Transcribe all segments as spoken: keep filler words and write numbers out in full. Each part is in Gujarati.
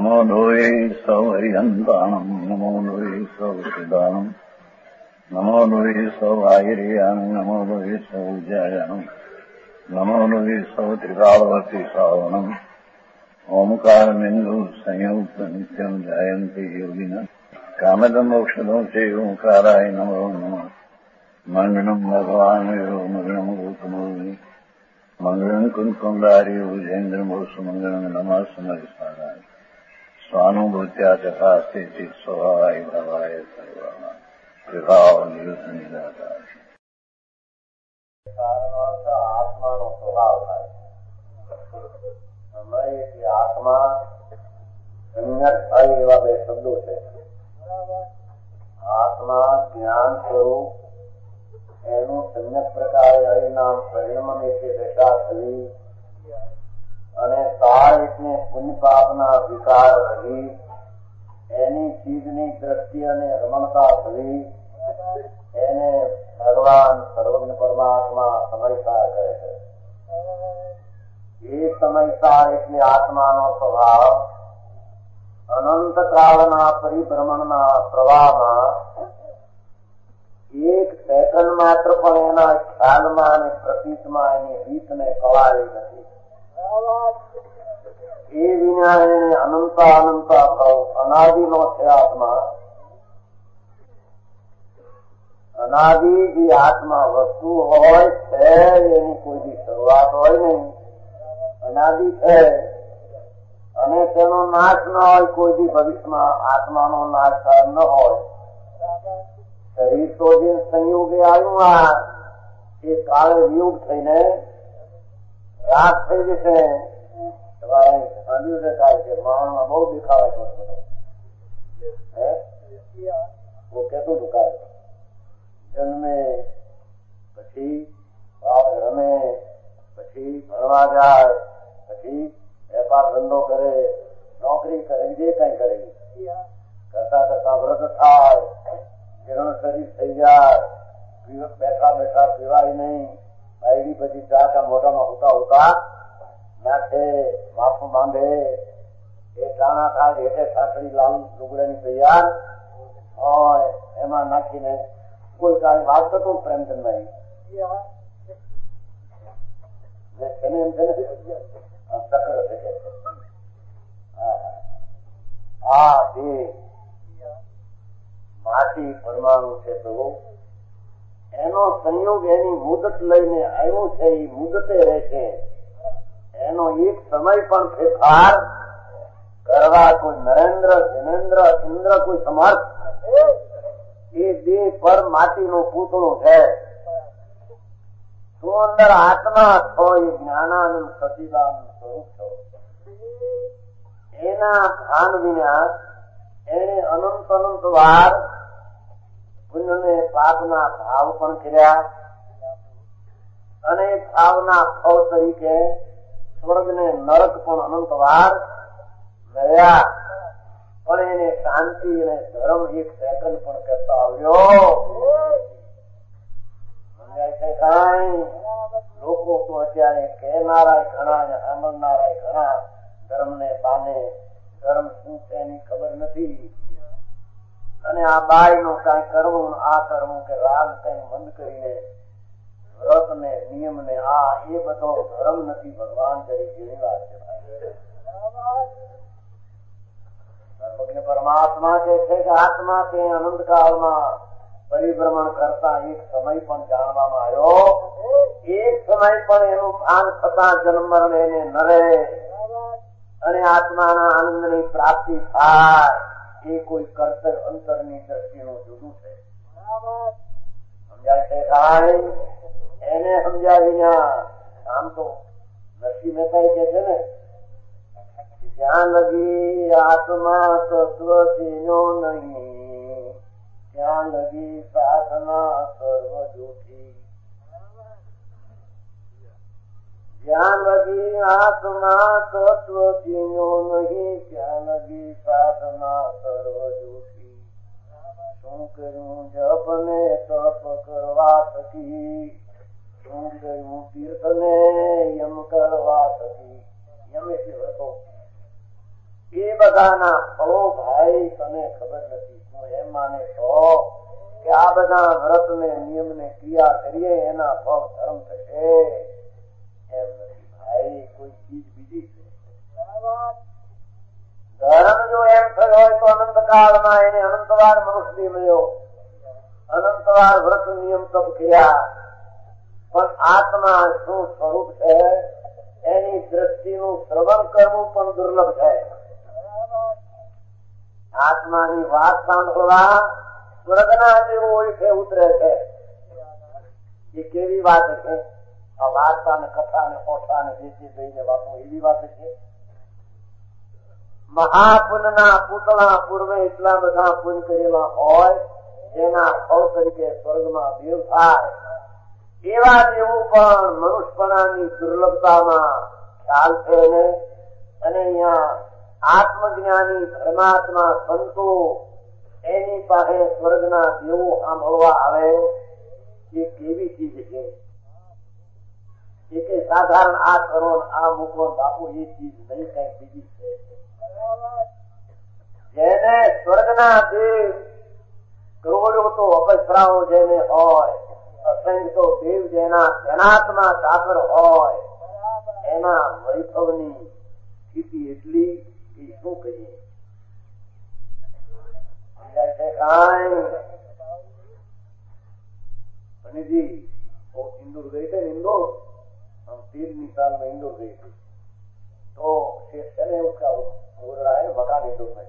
નમો લોહે સૌ હરિહંતાણમ નમો લોહે સૌ સિદાનમ નમો લોહે સૌ આયર્યાણમ નમો લોહે સૌ જયાણમ નમો લોહે સૌ ત્રિકાળવતી સાવણમ ઓમકાર બિંદુ સંયુક્ત નિત્યમ જયંતિ યોગિન કામદમ મોક્ષદો છે ઓંકારાય નમો નમઃ મંગળમ ભગવાન મંગળમ ગૌતમોની મંગળમ કુંકુંડારી ઉજેન્દ્રમોષ મંગળમ નમઃ સમરિસારાય સ્વાનુભૂત્યા ચકાસ્તે ચિત સ્વભાવાય ભાવાય સર્વમાં વિભાવ નિરુદ્ધ નિરાકાર આત્માનો સ્વભાવ થાય સમય એટલે આત્મા સંજ્ઞક થાય એવા બે શબ્દો છે. આત્મા જ્ઞાન સ્વરૂપ એનું સંજ્ઞક પ્રકારે હરિનામ પરિણમે છે દશા થવી અને સાર એટલે પુણ્ય પાપના વિકાર રહી એની ચીજની દ્રષ્ટિ અને રમણતા થવી એને ભગવાન સર્વજ્ઞ પરમાત્મા સમયસાર કહે છે. એ સમયસાર એટલે આત્માનો સ્વભાવ અનંત કાળના પરિભ્રમણના પ્રવાહમાં એક સેકન્ડ માત્ર પણ એના ખ્યાલમાં અને પ્રતીતમાં એની રીતને કળાવી નથી. એ વિના એને અનંત અનંત ભાવ અનાદિનો છે આત્મા. અનાદિ જે આત્મા વસ્તુ હોય છે એની કોઈ બી શરૂઆત હોય નહીં, અનાદિ છે અને તેનો નાશ ન હોય. કોઈ બી ભવિષ્યમાં આત્માનો નાશ ન હોય. શરીર તો જે સંયોગે આવ્યું આ એ કાળે વિયોગ થઈને રાત થઈ જશે. તમારે સાંભળ્યું દેખાય છે માણસમાં બહુ દેખાવાય છે બધો હે હું કેતું હતું કાલે જન્મે પછી બાપ રમે પછી ભણવા જાય પછી વેપાર ધંધો કરે નોકરી કરે જે કઈ કરે કરતા કરતા વ્રત થાય જીર્ણ શરીર થઈ જાય બેઠા બેઠા પીવાય નહીં બાયડી પછી ચાકા મોઢામાં હોતા હોતા નાખે માથું બાંધે એ ટાણા થાય હેઠે સાંકડી લાલ લુગડાની તૈયાર હોય એમાં નાખીને કોઈ કાલે વાત કરતો પ્રેમચંદભાઈ એને એમ છે ને ચક્ર થઈ જાય. આ દેહ માટી પરમાણુ છે તો એનો સંયોગ એની મુદત લઈને આવ્યો છે. એ મુદતે રહેશે. એનો એક સમય પણ ફેરફાર કરવા કોઈ નરેન્દ્ર જિનેન્દ્ર ઇન્દ્ર કોઈ સમર્થ એ દેહ પર માટીનું પૂતળું છે. તું અંદર આત્મા છો એ જ્ઞાનાનંદ સચિદાનંદ સ્વરૂપ છો. એના ભાન વિના એને અનંત અનંત વાર પુણ્ય ને પાપના ભાવ પણ કર્યા અને ભાવના ફળ તરીકે સ્વર્ગ ને નરક પણ અનંત વાર મળ્યા. પણ એને શાંતિ અને ધર્મ એક સેકન્ડ પણ કરતા આવ્યો સમજાય છે કઈ? લોકો તો અત્યારે કહેનારા ઘણા અને સાંભળનારા ઘણા ધર્મ ને બાને ધર્મ શું છે એની ખબર નથી. અને આ બાય નું કઈ કરવું આ કરવું કે રાગ કઈ બંધ કરીને વ્રત ને નિયમ ને આ એ બધો ધર્મ નથી. ભગવાન કરી જેવી વાત છે. સર્વજ્ઞ પરમાત્મા જે છે કે આત્મા તે અનંત કાળમાં પરિભ્રમણ કરતા એક સમય પણ જાણવામાં આવ્યો. એક સમય પણ એનું ભાન થતા જન્મ મરણ એને ન રહે અને આત્માના આનંદ ની પ્રાપ્તિ થાય. એ કોઈ કર્તવ્ય અંતરની દ્રષ્ટિનું જુદું છે. સમજાય છે કાંઈ? એને સમજાવીને આમ તો નરસિંહ મહેતા કે છે ને જ્યાં લગી આત્મા તત્વ તેનો નહીં ત્યાં લગી સાધના સર્વ જૂઠી. જ્યાં લગી આત્મા તત્વ તેનો નહીં ત્યાં લગી સાધના સર્વ જૂઠી. શું કર્યું જપ ને તપ કરવા થકી, શું કર્યું તીર્થ ને યમ કરવા થકી. યમ એટલે વ્રતો એ બધા બધાના ફળો ભાઈ તને ખબર નથી. તું એમ માને છો કે આ બધા વ્રત ને નિયમ ને ક્રિયા કરીએ એના ફળ ધર્મ થશે, એમ નથી ભાઈ. કોઈ ચીજ બીજી છે. ધર્મ જો એમ થયો હોય તો અનંત કાળમાં એને અનંતવાર મનુષ્ય મળ્યો, અનંતવાર વ્રત નિયમ તપ કર્યા, પણ આત્મા શું સ્વરૂપ છે એની દ્રષ્ટિનું શ્રવણ કરવું પણ દુર્લભ છે. આત્માની વાત સાંભળવા સ્વર્ગના જેવું ઓળખે ઉતરે છે. એ કેવી વાત છે? આ વાર્તા ને કથા ને ઓઠા ને જેથી જઈને વાતો એવી વાત છે. મહાપુનના પૂતળા પૂર્વે એટલા બધા પુન કરેલા હોય જેના ફળ તરીકે સ્વર્ગમાં દેવ થાય, એવા જેવું પણ મનુષ્યપણાની દુર્લભતામાં ખ્યાલ છે ને. અને અહીંયા આત્મજ્ઞાની પરમાત્મા સંતો એની પાસે સ્વર્ગના દેવો સાંભળવા આવે એ કેવી ચીજ છે? એ કઈ સાધારણ આ કરો આ મૂકો બાપુ એ ચીજ નહીં, કઈક બીજી છે. જેને સ્વર્ગના દેવ કરોડો તો અપસરાઓ જેને હોય, અસંખ્ય તો દેવ જેના જનાત્મા સાગર હોય, એના વૈભવની સ્થિતિ એટલી કે શું કહીએ. અનિજી इंदौर गए थे, इंदौर हम तीन साल में इंदौर गए थे, तो चले उसका हो रहा है मकान इंदौर में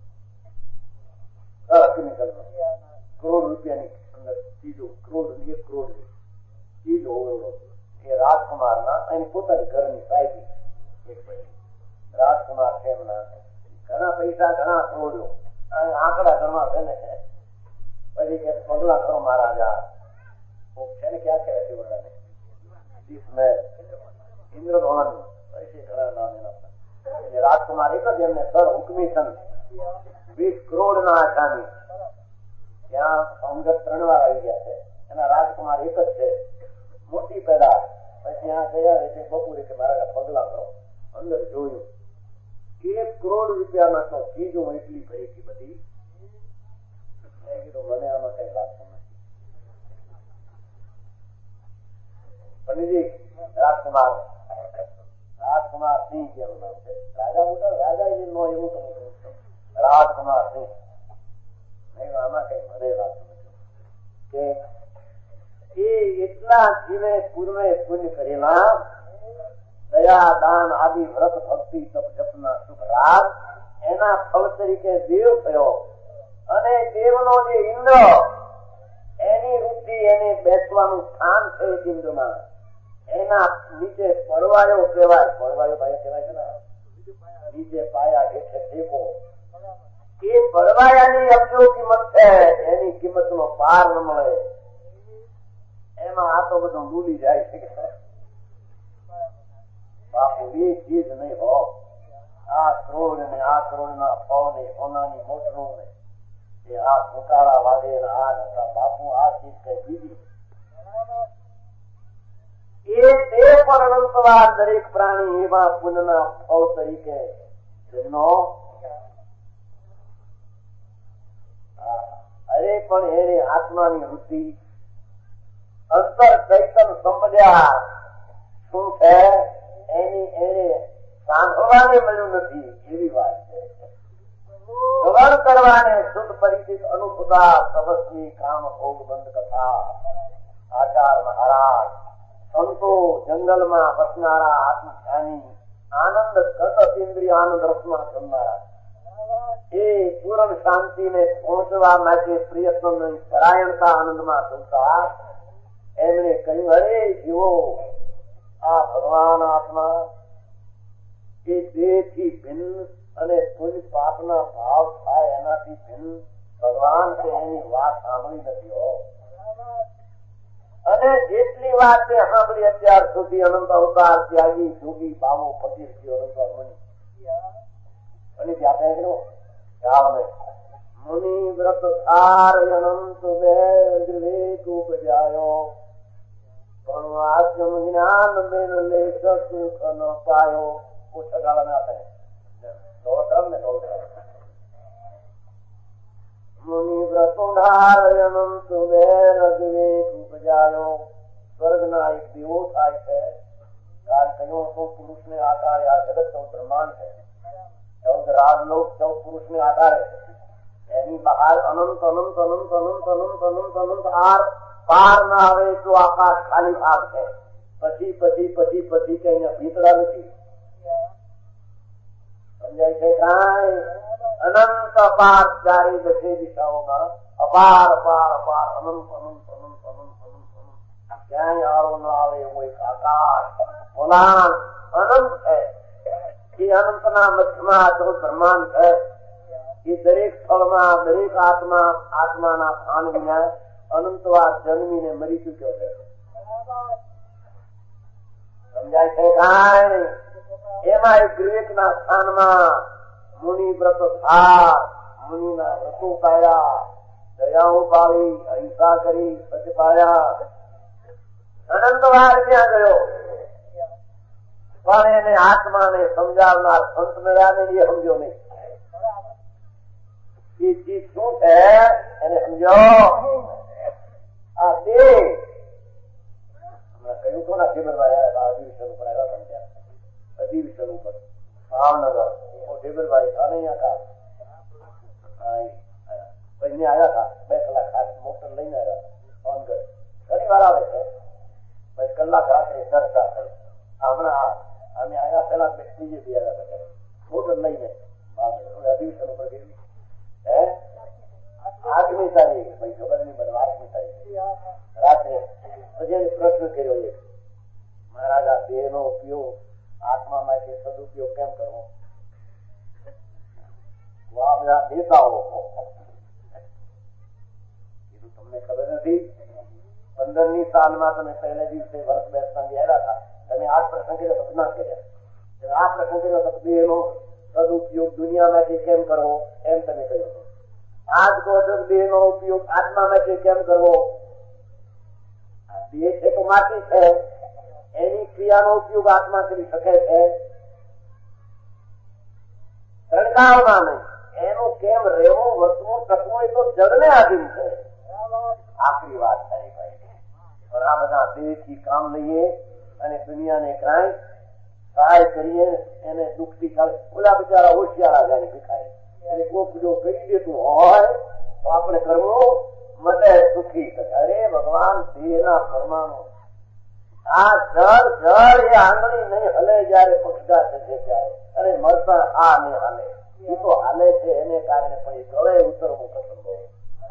निकल करोड़ रुपया अंदर चीजों करोड़ एक करोड़ चीज हो એ રાજકુમારના એની પોતાની ઘરની સાહેબી એક ભાઈ રાજકુમાર છે એમના ઘણા પૈસા ઘણા કરોડો આંકડા ઘણા છે ને. પછી કે પગલા કરો મહારાજા છે ને ક્યાં કહેવાય છે ઓરડાને મેં ઇન્દ્ર ભવન પૈસે ઘણા નામ એના રાજકુમાર એક જ એમને સર હુકમી સંત વીસ કરોડ ના આસામી ત્યાં અંગત ત્રણ વાર આવી ગયા છે. એના રાજકુમાર એક જ છે, મોટી પેદા. પછી ત્યાં ગયા એટલે બપોરે કે મારા પગલા કરો. અંદર જોયું એક કરોડ રૂપિયામાં તો ચીજો એટલી ભરી હતી બધી. મેં કીધું મને આમાં કઈ લાગતું નથી. પંડિતજી રાજકુમાર રાજકુમાર સિંહ જેનું નામ છે. રાજા મોટા રાજા નો એવું તમે રાજકુમાર સિંહ. આમાં કઈ મને લાગતું નથી કે એ એટલા જીવે પૂર્વે પુણ્ય કરેલા દયા દાન આદિ વ્રત ભક્તિ તપ જપના શુભ રાગ એના ફળ તરીકે દેવ થયો. અને દેવનો જે ઇન્દ્ર એની વૃદ્ધિ એને બેસવાનું સ્થાન છે ઇન્દ્રમાં, એના નીચે પડવાયો કહેવાય. પડવાયો ભાઈ કહેવાય છે ને, નીચે પાયા હેઠે ટેકો. એ પડવાયાની અબજો કિંમત છે, એની કિંમત નો પાર ન મળે. એમાં આ તો બધું ભૂલી જાય છે. બાપુ એ ચીજ નહીં હો. આ કરોડ ને આ કરોડ ના ફળ ને સોનાની મોટરું ને એ આ ફૂટાળા વાગે આ નતા બાપુ આ ચીજ કઈ બીજી. એ તે પણ અનંતવાર દરેક પ્રાણી એવા પુનના ફળ તરીકે જેનો અરે પણ એને આત્માની વૃત્તિ અંતર ચૈતન સંપદ્યા શું છે એની એને સાંભળવાને મળ્યું નથી એવી વાત છે. શ્રવણ કરવાને શુદ્ધ પરિચિત અનુભૂતા તપસ્વી કામ ભોગ બંધ કથા આચાર મહારાજ સંતો જંગલમાં વસનારા આત્મધ્યાની આનંદ કત ઇન્દ્રિય આનંદ રસમાં જમનારા એ પૂર્ણ શાંતિને પહોંચવા માટે પ્રયત્ન પરાયણતા આનંદમાં ચલતા એમણે કહ્યું અરે જીવો આ ભગવાન આત્મા એ દેહ થી ભિન્ન અને પુણ્ય પાપના ભાવ થાય એનાથી ભિન્ન ભગવાન કે એની વાત સાંભળી નથી હો. અને જેટલી વાત તે સાંભળી અત્યાર સુધી અનંત અવતાર ત્યાગી જોગી બાવો ફકીર થયો અનંત મુનિ અને ત્યાં ને મુનિ વ્રત સાર અનંત વિવેક ઉપજાયો પણ આત્મ જ્ઞાન બેન લે સુખ ન પાયો. वो ठगाना आता है, दो तरफ ને મુનિ વ્રતોઢાર અનંત વેર વિવેક ઉપજાયો. સ્વર્ગના એક દીવો થાય છે. કાલ કહ્યું તો પુરુષ ને આકારે આ જગત સૌ બ્રહ્માંડ છે. ચૌદ રાજલોક ચૌદ પુરુષ ને આકારે એની બહાર અનંત અનંત અનંત અનંત અનંત અનંત અનંત આર પાર ના આવે એટલું આકાશ ખાલી ભાગ છે. પછી પછી પછી પછી કે અહીંયા ભીતરા નથી. સમજાય છે કાંઈ? અનંત અપાર ચારે દસે દિશાઓમાં અપાર અપાર અપાર અનંત અનંત અનંત અનંત અનંત અનંત ક્યાંય આરો ન આવે એવું એક આકાશ પોલાણ અનંત છે. એ અનંતના મધ્યમાં ચૌદ બ્રહ્માંડ છે. એ દરેક સ્થળમાં દરેક આત્મા આત્માના સ્થાન વિના અનંતવાર જન્મીને મરી ચુક્યો છે. સમજાય છે કાંઈ? એમાં એક વિવેકના સ્થાનમાં મુનિ વ્રત થા. મુનિના વ્રતો પાયા, દયાઓ પાવી, અહિંસા કરી, સચ પાયા. અનંતવાર ત્યાં ગયો પણ એને આત્માને સમજાવનાર સંત મળ્યા ને એ સમજો નહીં. એ ચીજ શું છે એને સમજો. આ બે કહ્યું તો ના ટેબલભાઈ અધિવેશન ઉપર આવ્યા હતા. અધિવેશન ઉપર ભાવનગર ટેબલભાઈ અહીંયા કા આવ્યા હતા. બે કલાક ખાસ મોટર લઈને આવ્યા. સોનગઢ ઘણી વાર આવે છે. પછી કલાક રાત્રે ચર્ચા થઈ. હમણાં અમે આવ્યા પેલા બીજે બી આવ્યા હતા મોટર લઈને અધિવેશન ઉપર ગયેલી હે આઠમી તારીખ ભાઈ ખબર નહીં બધું આઠમી તારીખ રાત્રે. પછી એને પ્રશ્ન કર્યો એક મહારાજ આ દેહ નો ઉપયોગ આત્મા માટે સદુપયોગ કેમ કરવો? આ બધા નેતાઓ કીધું તમને ખબર નથી? પંદર ની સાલમાં તમે પહેલા દિવસે વર્ષ બેસતા આવ્યા હતા. તમે આ પ્રસંગ કર્યો તો ના કર્યા. આ પ્રસંગ કર્યો તો દેહ નો સદુપયોગ દુનિયા માટે કેમ કરવો એમ તમે કહ્યું. આજ કહો છો દેહ નો ઉપયોગ આત્મા માટે કેમ કરવો? દેહ છે તો માટી છે. એની ક્રિયાનો ઉપયોગ આત્મા કરી શકે છે? રણકાવમાં નહીં. એનું કેમ રહેવું, વર્તવું, ટકવું એ તો જગને આધીન છે. આખરી વાત થાય ભાઈ. પણ આ બધા દેહ થી કામ લઈએ અને દુનિયાને કાંઈ સહાય કરીએ એને દુઃખથી ચાલે. ઓલા બિચારા હોશિયારા જાય ભીખાય એટલે કોક જો કરી દેતું હોય તો આપણે કરવું મતે સુખી કરે. અરે ભગવાન દેહના પરમાણુ આ જળ જળ એ આંગળી નહીં હલે જયારે પક્ષદા થશે ત્યારે. અને મળતા આ નહીં હાલે. એ તો હાલે છે એને કારણે પણ એ ગળે ઉતરવું પસંદ હોય.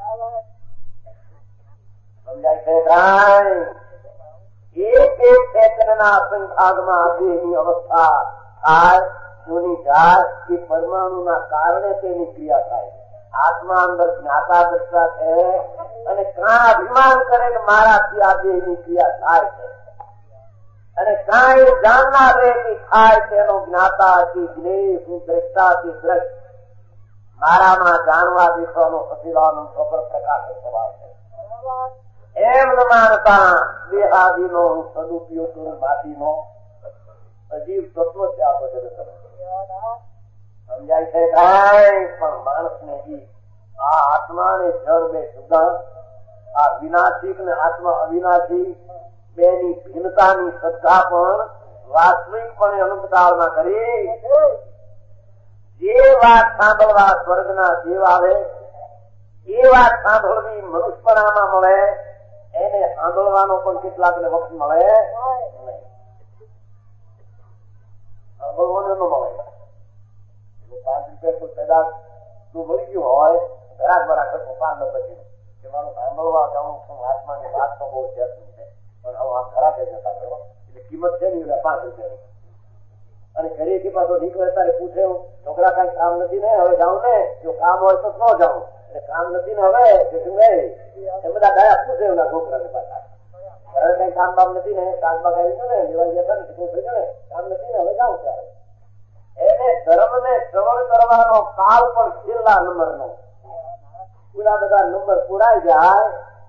સમજાય છે કાંઈ? એક એક ક્ષેત્રના સંભાગમાં દેહની અવસ્થા થાય જૂની જાય એ પરમાણુના કારણે તેની ક્રિયા થાય. આત્મા અંદર જ્ઞાતા દ્રષ્ટા છે અને કાં અભિમાન કરે કે મારાથી આ દેહની ક્રિયા થાય છે અને કાંઈ જાણનાર રહે કે થાય તેનો જ્ઞાતાથી જ્ઞેય હું દ્રષ્ટાથી દ્રષ્ટ. મારામાં જાણવા દેખવાનો સચિદાનંદ સ્વપ્ર પ્રકાશ સ્વભાવ છે. એમ ન માનતા દેહાદીનો હું સદુપયોગ કરું માટીનો અજીવ તત્વ છે આપો જગત. સમજાય છે કાંઈ? પણ માણસને આ આત્મા ને જળ બે જુદા, આ વિનાશિક ને આત્મા અવિનાશી બેની ભિન્નતાની શ્રદ્ધા પણ વાસ્તવિકપણે અનંતકાળમાં કરી. જે વાત સાંભળવા સ્વર્ગના દેવ આવે એ વાત સાંભળવી મનુષ્યપણામાં મળે એને સાંભળવાનો પણ કેટલાક ને વખત મળે નહીં. સાંભળવાનો ન મળે. પાંચ રૂપિયા કોઈ પેદા નું મળી ગયું હોય ઘરાક બરાક પાંચ પછી કે મારું સાંભળવા જાઉં છું આત્માની વાત તો બહુ જરૂરી છે પણ હવે આ ખરાબ જ નતા કરો એટલે કિંમત છે ને પાંચ રૂપિયાની. અને ઘરેથી પાછો નીકળે તારે પૂછે છોકરા કઈ કામ નથી ને હવે જાઉં ને જો કામ હોય તો ન જાઉં એટલે કામ નથી ને હવે એ બધા ગયા પૂછે એના છોકરા ને પાછા ઘરે કઈ કામ બામ નથી ને કામમાં કઈ છે ને લેવા ગયા ને કામ નથી ને હવે જાઉં ત્યારે એને ધર્મ ને શ્રવણ કરવાનો કાળ પણ છેલ્લા નંબર નો પૂરા બધા નંબર પુરાઈ જાય.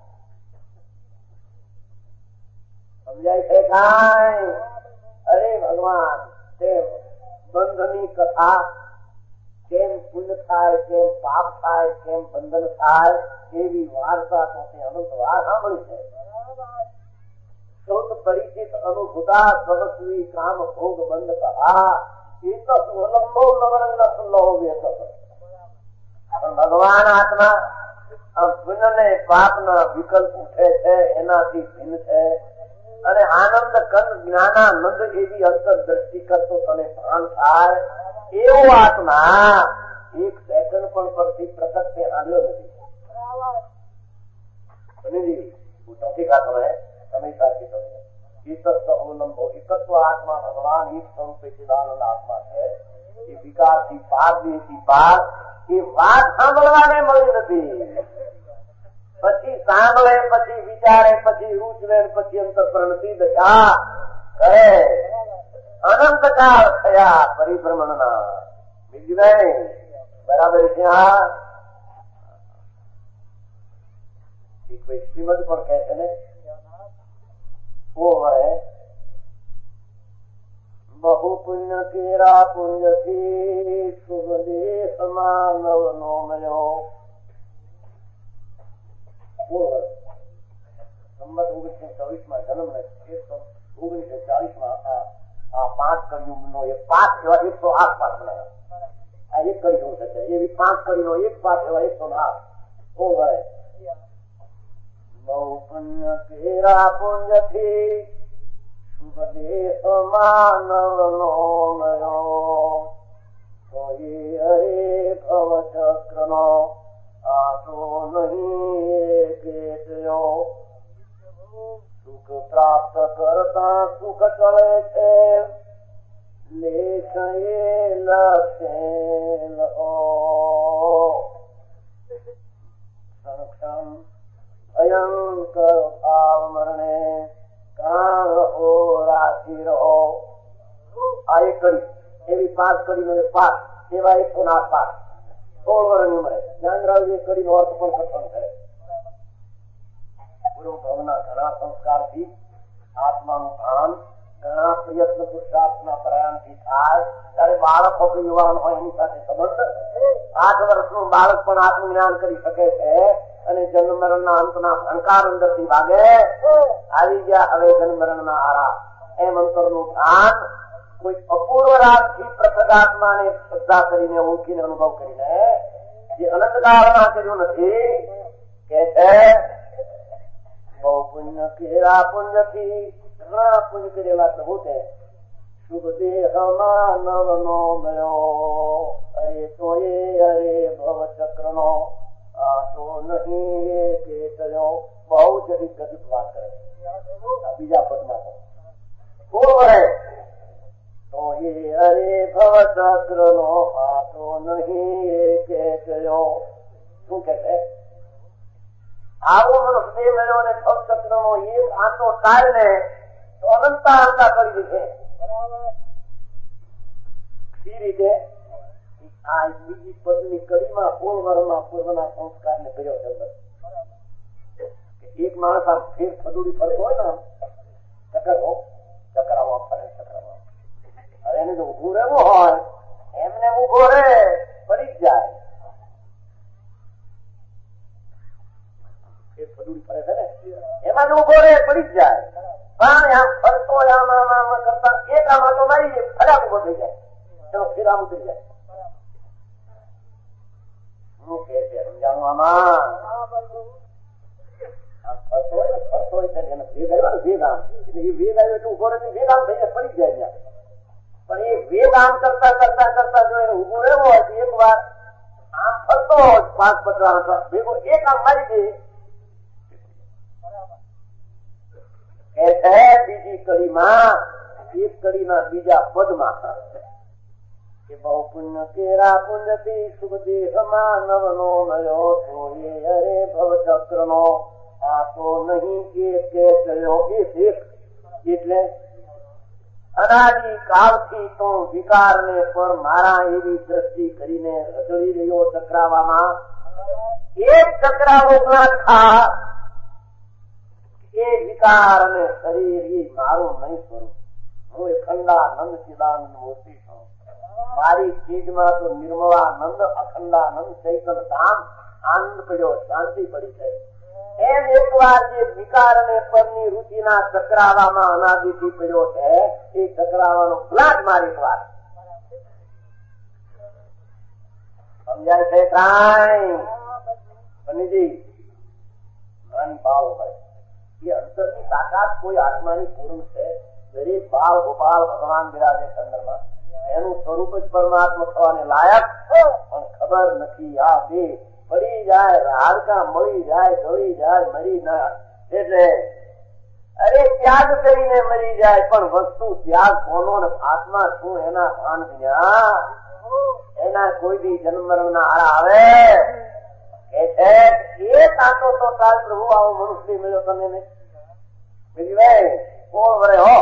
સમજાય છે કાંઈ? અરે ભગવાન તે બંધની કથા કેમ પુણ્ય થાય, કેમ પાપ થાય, કેમ બંધન થાય, એવી વાર્તા તો તે અનંત વાર સાંભળી છે. સૌત પરિચિત અનુભૂતા સ્વસ્વી કામ ભોગ બંધ કહા એક અવલંબો નવરંગ સુલ્લો વ્યત. પણ ભગવાન આત્મા પુણ્ય ને પાપના વિકલ્પ ઉઠે છે, એનાથી ભિન્ન છે. અને આનંદ કંદ જ્ઞાનાનંદ એવી અંતર દ્રષ્ટિ કરતો તને ભાન થાય એવો આત્મા એક સેકન્ડ પણ પરથી પ્રકટ આવ્યો નથી. ચોથી ગાતો હે તમે સાચી કહો. એકત્વ અવલંબો એકત્વ આત્મા ભગવાન એક સ્વરૂપે ચિદાનંદ આત્મા છે. એ વિકારથી પાર દેહથી પાર એ વાત સાંભળવાને મળી નથી. પછી સાંભળે, પછી વિચારે, પછી રૂચવે, પછી અંતઃકરણથી દશા કરે. અનંત કાળ થયા પરિભ્રમણના. બીજું નહીં બરાબર. ત્યાં કોઈ શ્રીમદ પણ કહે છે ને, ઓ હે બહુ પુણ્ય કેરા પુણ્યથી શુભ દેશમાં નવ નો મયો. સંમત ઓગણીસો ચોવીસ માં જન્મ ને ઓગણીસો ચાલીસ માં આ પાંચ કડીઓ નો એક પાઠ એવા એકસો આઠ પાઠ બનાવ્યા. આ એક કડી હોઈ શકે એવી પાંચ કડી નો એક પાઠ એવા એકસો આઠ. ઓ ભાઈ બહુ પુણ્ય કેરા પુણ્યથી શુભ દેશમાં નવ નો મયો. તો એ હરે ભવ ચક્ર નો આટો નહીં કેટયો. સુખ પ્રાપ્ત કરતા સુખ ચડે છે, લેખ એ લક્ષેલ સંક્ષમ ભયંકર ભાવ મરણે કાળ ઓ રાશી રહો. આ એક કડી એવી પાંચ કડી નો એક પાઠ એવા એકસો ના પાઠ સોળ વર્ષની ઉંમરે ધ્યાન રાખજો. એક કડીનો અર્થ પણ કઠણ છે. પૂર્વ ભાવના ઘણા સંસ્કારથી આત્માનું ભાન ઘણા પ્રયત્ન પુરુષાર્થના પ્રયાણથી થાય ત્યારે બાળક હોય યુવાન હોય એની સાથે સંબંધ. આઠ વર્ષનું બાળક પણ આત્મજ્ઞાન કરી શકે છે અને જન્મ મરણના અંતના ભણકાર અંદરથી વાગે આવી ગયા. હવે જન્મ મરણના આરા એમ અંતરનું ભાન કોઈ અપૂર્વ રાતથી પ્રસગાત્માને શ્રદ્ધા કરીને ઓળખીને અનુભવ કરીને જે અનંતકાળમાં કર્યું નથી કે છે બહુ પુણ્ય કેરા પુણ્યથી ઘણા પુણ્ય કરેલા પ્રભુ છે. શુભ દેહમાં નવ નો મયો. અરે તો એ અરે ભવ ચક્ર નો આટો નહીં કેટયો. બહુ જરી ગરીબ વાત કરે બીજા પદમાં તો વરે તો એ અરે ભવ ચક્ર નો આટો નહીં કેટયો. શું કે છે? આવો મનુષ્ય દેહ મળ્યો અને ભવ ચક્ર નો એક આંટો ટાળ ને તો અનંતા અંતા કરી દીધે. એ રીતે આ બીજી પદની કડીમાં સોળ વર્ષમાં પૂર્વના સંસ્કાર ને કર્યો છે. એક માણસ આમ ફેર ફદુડી ફરતો હોય ને ચકરવો ચકરાવો ફરે ચકરાવો. હવે એને જો ઉભું રહેવું હોય એમને ઉભો રે પડી જ જાય. ફદુડી ફરે છે ને એમાં જો ઉભો રે પડી જ જાય. પણ આમ ફરતો આમ આમ આમ કરતા એક આમાં તો મારી ફટાક ઉભો થઈ જાય. ચલો ફેર આમ ઉતરી જાય. શું કે છે સમજાણું આમાં? ફરતો હોય ને ફરતો હોય એને વેગ આવ્યો ને વેગ આમ એટલે એ વેગ આવ્યો એટલે ઉભો રહે વેગ આમ થઈ જાય પડી જાય ત્યાં. પણ એ વેગ આમ કરતા કરતા કરતા જો એને ઉભો રહેવો હોય તો એક વાર આમ ફરતો હોય પાંચ પચાસ ભેગો એક આમ મારી દે. એ છે બીજી કડીમાં એક કડીના બીજા પદમાં કે બહુ પુણ્ય કેરા પુણ્યથી શુભ દેહમાં નવ નો મળ્યો. તો એ અરે ભવ ચક્ર નો આ તો નહીં કે ચયો. એ દેખ એટલે અનાદિ કાળથી તો વિકારને પર મારા એવી દ્રષ્ટિ કરીને રજળી રહ્યો ચક્રાવામાં. એક ચક્રાવો ખા એ વિકાર અને શરીર એ મારું નહીં સ્વરૂપ. હું એ ખંડા નંદ ચિદાનંદ મૂર્તિ છું. મારી ચીજમાં તો નિર્મળાનંદ અખંડાનંદ ચૈતન ધામ આનંદ પડ્યો, શાંતિ પડી છે. એમ એકવાર જે વિકાર અને પરની રુચિના ચક્રાવામાં અનાદિથી પડ્યો છે, એ ચક્રાવાનો ફ્લાટ મારી વાર સમજાય છે. કાંઈ પંડિતજી નાની ભાવ હોય એ અંતરની તાકાત કોઈ આત્માની પૂર્ણ છે. દરેક બાળ ગોપાલ ભગવાન બિરાજે ચંદ્રમાં, એનું સ્વરૂપ જ પરમાત્મા થવાને લાયક, પણ ખબર નથી. આ બે પડી જાય, હાડકા મળી જાય, ગળી જાય, મરી ના એટલે અરે ત્યાગ કરીને મરી જાય, પણ વસ્તુ ત્યાગ કોનો ને આત્મા શું એના ભાન જ્ઞા એના કોઈ બી જન્મ મરણ ના આળા આવે એ તાતો તો તાર પ્રભુ આવો મનુષ્ય મળ્યો તને ને બીજી ભાઈ કોણ વરે હો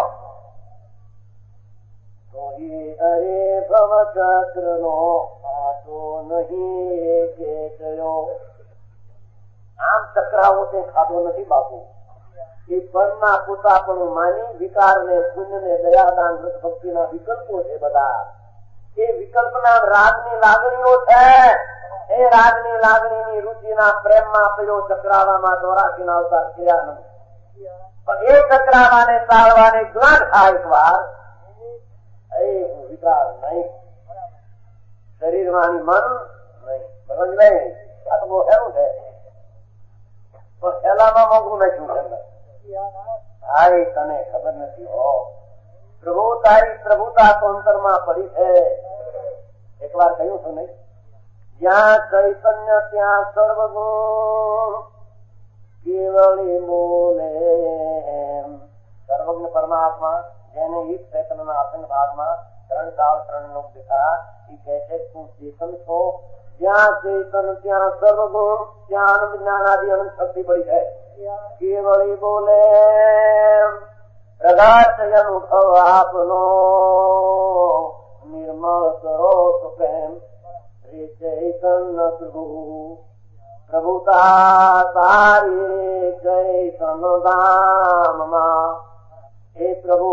તો એ અરે ભવચક્ર નો આતો નહીં કે ગયો. આમ ચક્રાવો તે ખાધો નથી બાપુ. એ પરના પોતા પણ માની વિકાર ને પુણ્ય ને દયાદાન વ્રત ભક્તિ ના વિકલ્પો છે બધા. એ વિકલ્પના રાગની લાગણીઓ છે. એ રાગની લાગણીની રુચિના પ્રેમમાં પેલો ચક્રાવામાં ચોરાસી ના અવતાર થયા નથી. પણ એ ચક્રાવાને ચાલવાને જ્ઞાન થાય એક વાર એ વિકાર નહીં, શરીરમાંની મન નહીં. સમજ નહીં? આ તો બહુ હેરું છે, પણ પહેલામાં મોંઘું નાખ્યું છે. હા એ તને ખબર નથી હો. પ્રભુ તારી પ્રભુતા તો અંતરમાં પડી છે. એક વાર કહ્યું છું નહીં, જ્યાં ચૈતન્ય ત્યાં સર્વગુણ કેવળી બોલે. સર્વજ્ઞ પરમાત્મા જેને એક ચૈતન્યના અસંગ ભાગમાં ત્રણ કાળ ત્રણ લોક દેખા, એ કહે છે તું ચેતન છો. જ્યાં ચેતન ત્યાં સર્વગુણ, ત્યાં આનંદ જ્ઞાન આદિ અનંત શક્તિ પડી છે. કેવળી બોલે પ્રગાઢ અનુભવ આપનો, નિર્મળ કરો તો પ્રેમ રે ચૈતન્ય પ્રભુ. પ્રભુતા તારી ચૈતન ધામમાં, એ પ્રભુ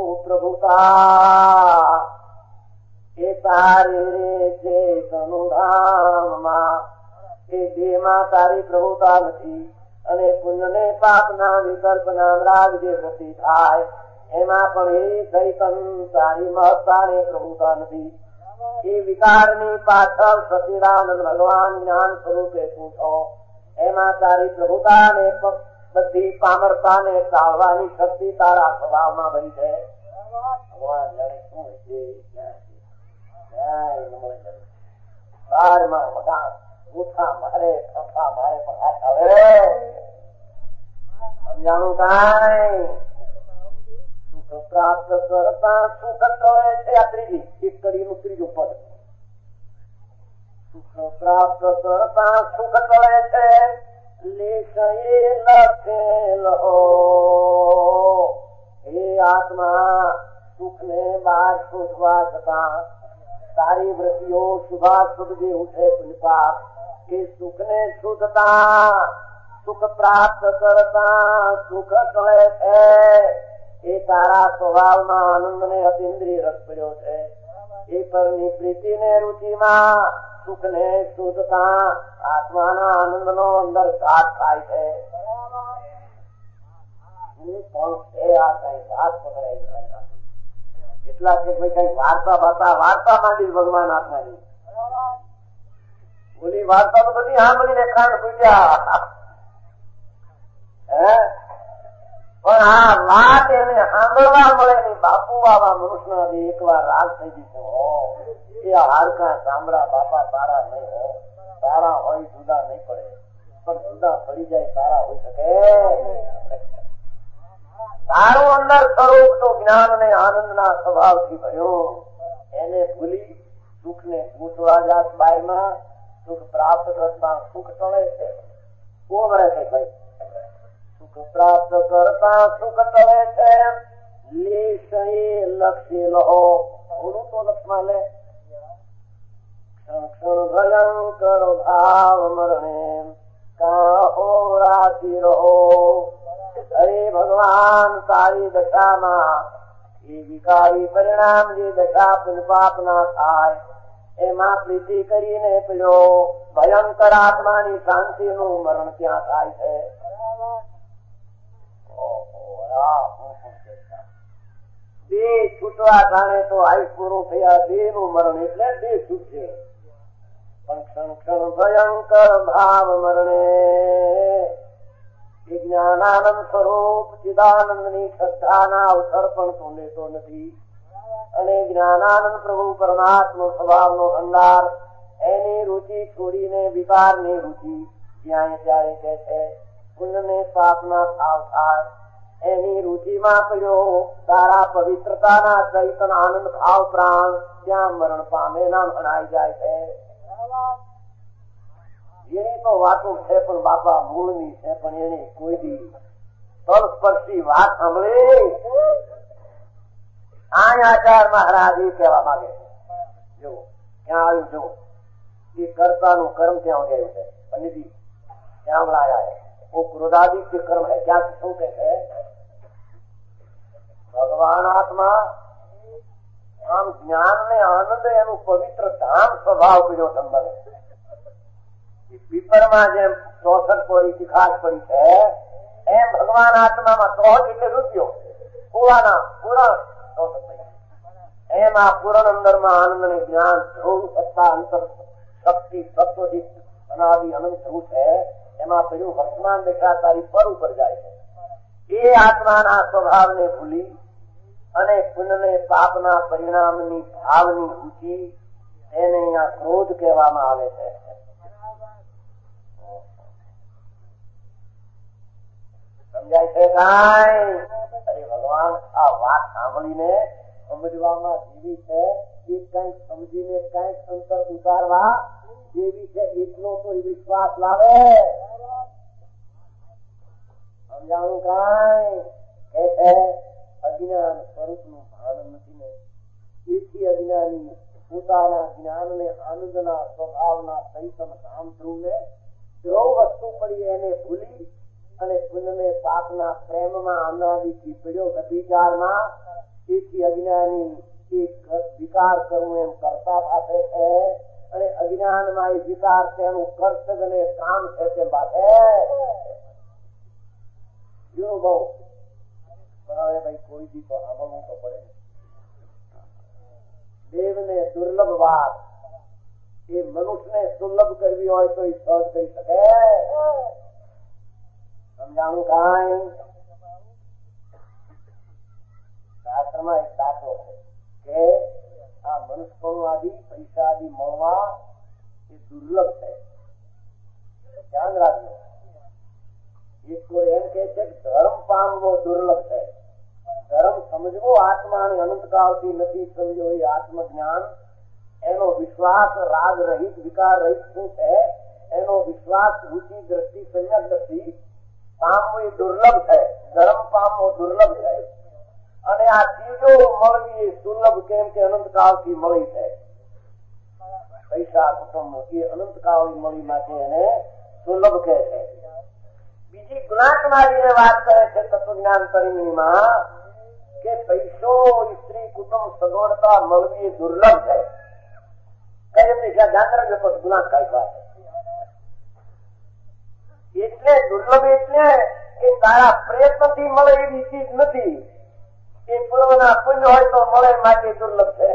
પ્રભુતા એ તારી રે ચૈતન ધામમાં. એ દેહમાં તારી પ્રભુતા નથી, અને પુણ્ય ને પાપ ના વિકલ્પ ના રાગ જે વૃત્તિ થાય એમાં પણ એ ચૈતન તારી મહત્તા ને પ્રભુતા નથી. એ વિકારની પાછળ સચિદાનંદ ભગવાન જ્ઞાન સ્વરૂપે શું છો, એમાં તારી પ્રભુતા ને બધી પામરતા ને ટાળવાની શક્તિ તારા સ્વભાવમાં ભરી છે. ભગવાન જાણે શું છે, બારમાં બધા ઉઠા મારે ખફા મારે પણ હાથ આવે સમજાણું કાંઈ. સુખ પ્રાપ્ત કરતા સુખ કરે છે. આ ત્રીજી એક કડીનું ત્રીજું પદ. સુખ પ્રાપ્ત કરતા સુખ કરે છે, લેખે લખેલો. એ આત્મા સુખ ને બહાર શોધવા જતા તારી વૃત્તિઓ શુભાશુભ જે ઉઠે પુલપાપ, એ સુખ ને શુદ્ધતા સુખ પ્રાપ્ત કરતા સુખ કરે છે. એ તારા સ્વભાવમાં આનંદ ને અતિન્દ્રિય રસ પડ્યો છે. એ પરની પ્રીતિ ને રુચિમાં સુખ ને શુદ્ધતા આત્માના આનંદ નો અંદર ઘાત થાય છે. પણ છે આ કઈ વાત પકડાઈ એટલા કે ભાઈ કઈ વાર્તા વાર્તા વાર્તા માંડી ભગવાન આત્માની. બોલી વાર્તા તો બધી સાંભળીને ખાંડ પૂછ્યા હે, પણ આ વાત એને સાંભળવા મળે નહીં. બાપુ આવા મનુષ્ય એક વાર રાગ થઈ જશે હો, એ હાડકા ચામડા બાપા તારા નહીં હો. તારા હોય જુદા નહીં પડે, પણ જુદા પડી જાય તારા હોઈ શકે. તારું અંદર સ્વરૂપ તો જ્ઞાન ને આનંદ ના સ્વભાવ થી ભર્યો. એને ભૂલી સુખ ને ગૂંચવા જાત બારમાં સુખ પ્રાપ્ત કરતા સુખ ટળે છે. કોણ રહે છે ભાઈ? સુખ પ્રાપ્ત કરતા સુખ ટળે છે. લેશે લક્ષી લો ઓનું તો લક્ષમાં લે. ક્ષણ ક્ષણ ભયંકર ભાવ મરણે કાહો રાખી રહો. અરે ભગવાન તારી દશામાં એ વિકારી પરિણામ જે દશા પાપના થાય એમાં પ્રીતિ કરીને પેલો ભયંકર આત્માની શાંતિનું મરણ ક્યાં થાય છે. બે છૂટવા જાણે તો આયુષ પૂરું થયા, બે નું મરણ એટલે બે છૂટશે. પણ ક્ષણ ક્ષણ ભયંકર ભાવ મરણે જ્ઞાનાનંદ સ્વરૂપ ચિદાનંદ ની શ્રદ્ધાના અવસર પણ તો લેતો નથી. અને જ્ઞાનાનંદ પ્રભુ પરમાત્મા સ્વભાવનો ભંડાર એની રુચિ છોડીને વિકારની રુચિ જ્યાં ત્યારે કે છે પુણ્ય ને પાપના ભાવ થાય એની રુચિમાં પડ્યો તારા પવિત્રતાના ચૈતન આનંદ ભાવ પ્રાણ ત્યાં મરણ પામે ના ભણાઈ જાય છે. એની તો વાતો છે પણ બાપા મૂળની છે, પણ એની કોઈ દી તલસ્પર્શી વાત સાંભળી આ આચાર મહારાજ એ કહેવા માંગે છે. જો ક્યાં આવ્યું, જો એ કર્તાનું કર્મ ત્યાં ગયું છે. પંડિતજી ક્યાં લાયા वो क्रोधादि के कर्म है. क्या શું કે છે ભગવાન આત્મા આમ જ્ઞાન ને આનંદ એનું પવિત્ર ધામ સ્વભાવ કર્યો સંબંધ. પીપરમાં જેમ ચોસઠ કોરી તીખાશ પડી છે એમ ભગવાન આત્મામાં ચોસઠ એટલે રૂપિયો પુરાના પુરાણ ચોસઠ એમ આ પુરાણ અંદર માં આનંદ ને જ્ઞાન ધ્રુવ સત્તા અંતર શક્તિ તત્વજીત અનાદિ અનંત ધ્રુવ છે. એમાં પેલું વર્તમાન દેખા તારી પર ઉપર જાય છે. એ આત્માના સ્વભાવને ભૂલી અને પુણ્યને પાપના પરિણામની ભાવની રુચિ એને અહીંયા ક્રોધ કહેવામાં આવે છે. સમજાય છે કાંઈ? અરે ભગવાન આ વાત સાંભળીને સમજવામાં જેવી છે એ કઈક સમજીને કઈક અંતર ઉતારવા જેવી છે એટલો તો વિશ્વાસ લાવે. સમજાણું કાંઈ કે છે અજ્ઞાન સ્વરૂપ નું ભાન નથી ને એથી અજ્ઞાની પોતાના જ્ઞાન ને આનંદના સ્વભાવના ચૈતન ધામ ધ્રુવ ને દ્રવ વસ્તુ પડી એને ભૂલી અને પુણ્યને પાપના પ્રેમમાં અનાદિથી પીડ્યો ગતિચારમાં એથી અજ્ઞાની એક વિકાર કરવું એમ કરતા પાસે છે અને અજ્ઞાનમાં એ વિકાર તેનું કર્તવ્ય ને કામ છે તે બાબે જો બહુ હવે ભાઈ કોઈ દી તો સાંભળવું તો પડે. દેવને દુર્લભ વાત એ મનુષ્યને સુલભ કરવી હોય તો એ સહજ કરી શકે. સમજાણું કાંઈ? શાસ્ત્રમાં એક દાખલો છે કે આ મનુષ્યપણું આદિ પૈસા આદિ મળવા એ દુર્લભ છે. ધ્યાન રાખજો. એક તો એમ કે છે કે ધર્મ પામવો દુર્લભ છે. ધર્મ સમજવો આત્માને અનંતકાળથી નથી સમજો એ આત્મજ્ઞાન એનો વિશ્વાસ રાગ રહિત વિકાર રહિત શું છે એનો વિશ્વાસ રુચિ દ્રષ્ટિ સંયમ દ્રષ્ટિ પામવું એ દુર્લભ છે. ધર્મ પામવો દુર્લભ છે. અને આ ચીજો મળવી એ સુલભ કેમ કે અનંતકાળથી મળી છે. પૈસા કુટુંબ એ અનંતકાળી મળી માટે એને સુલભ કહે છે. બીજી ગુણાત્મારીને વાત કરે છે તત્વજ્ઞાન પરિણીમાં કે પૈસો સ્ત્રી કુટુંબ સગવડતા મળવી એ દુર્લભ છે. કઈ પૈસા ધ્યાન રાખજો ગુણાત કાઢવા એટલે દુર્લભ એટલે કે તારા પ્રયત્નથી મળે એવી ચીજ નથી. એ પૂર્વના પુણ્ય હોય તો મળે માટે દુર્લભ છે.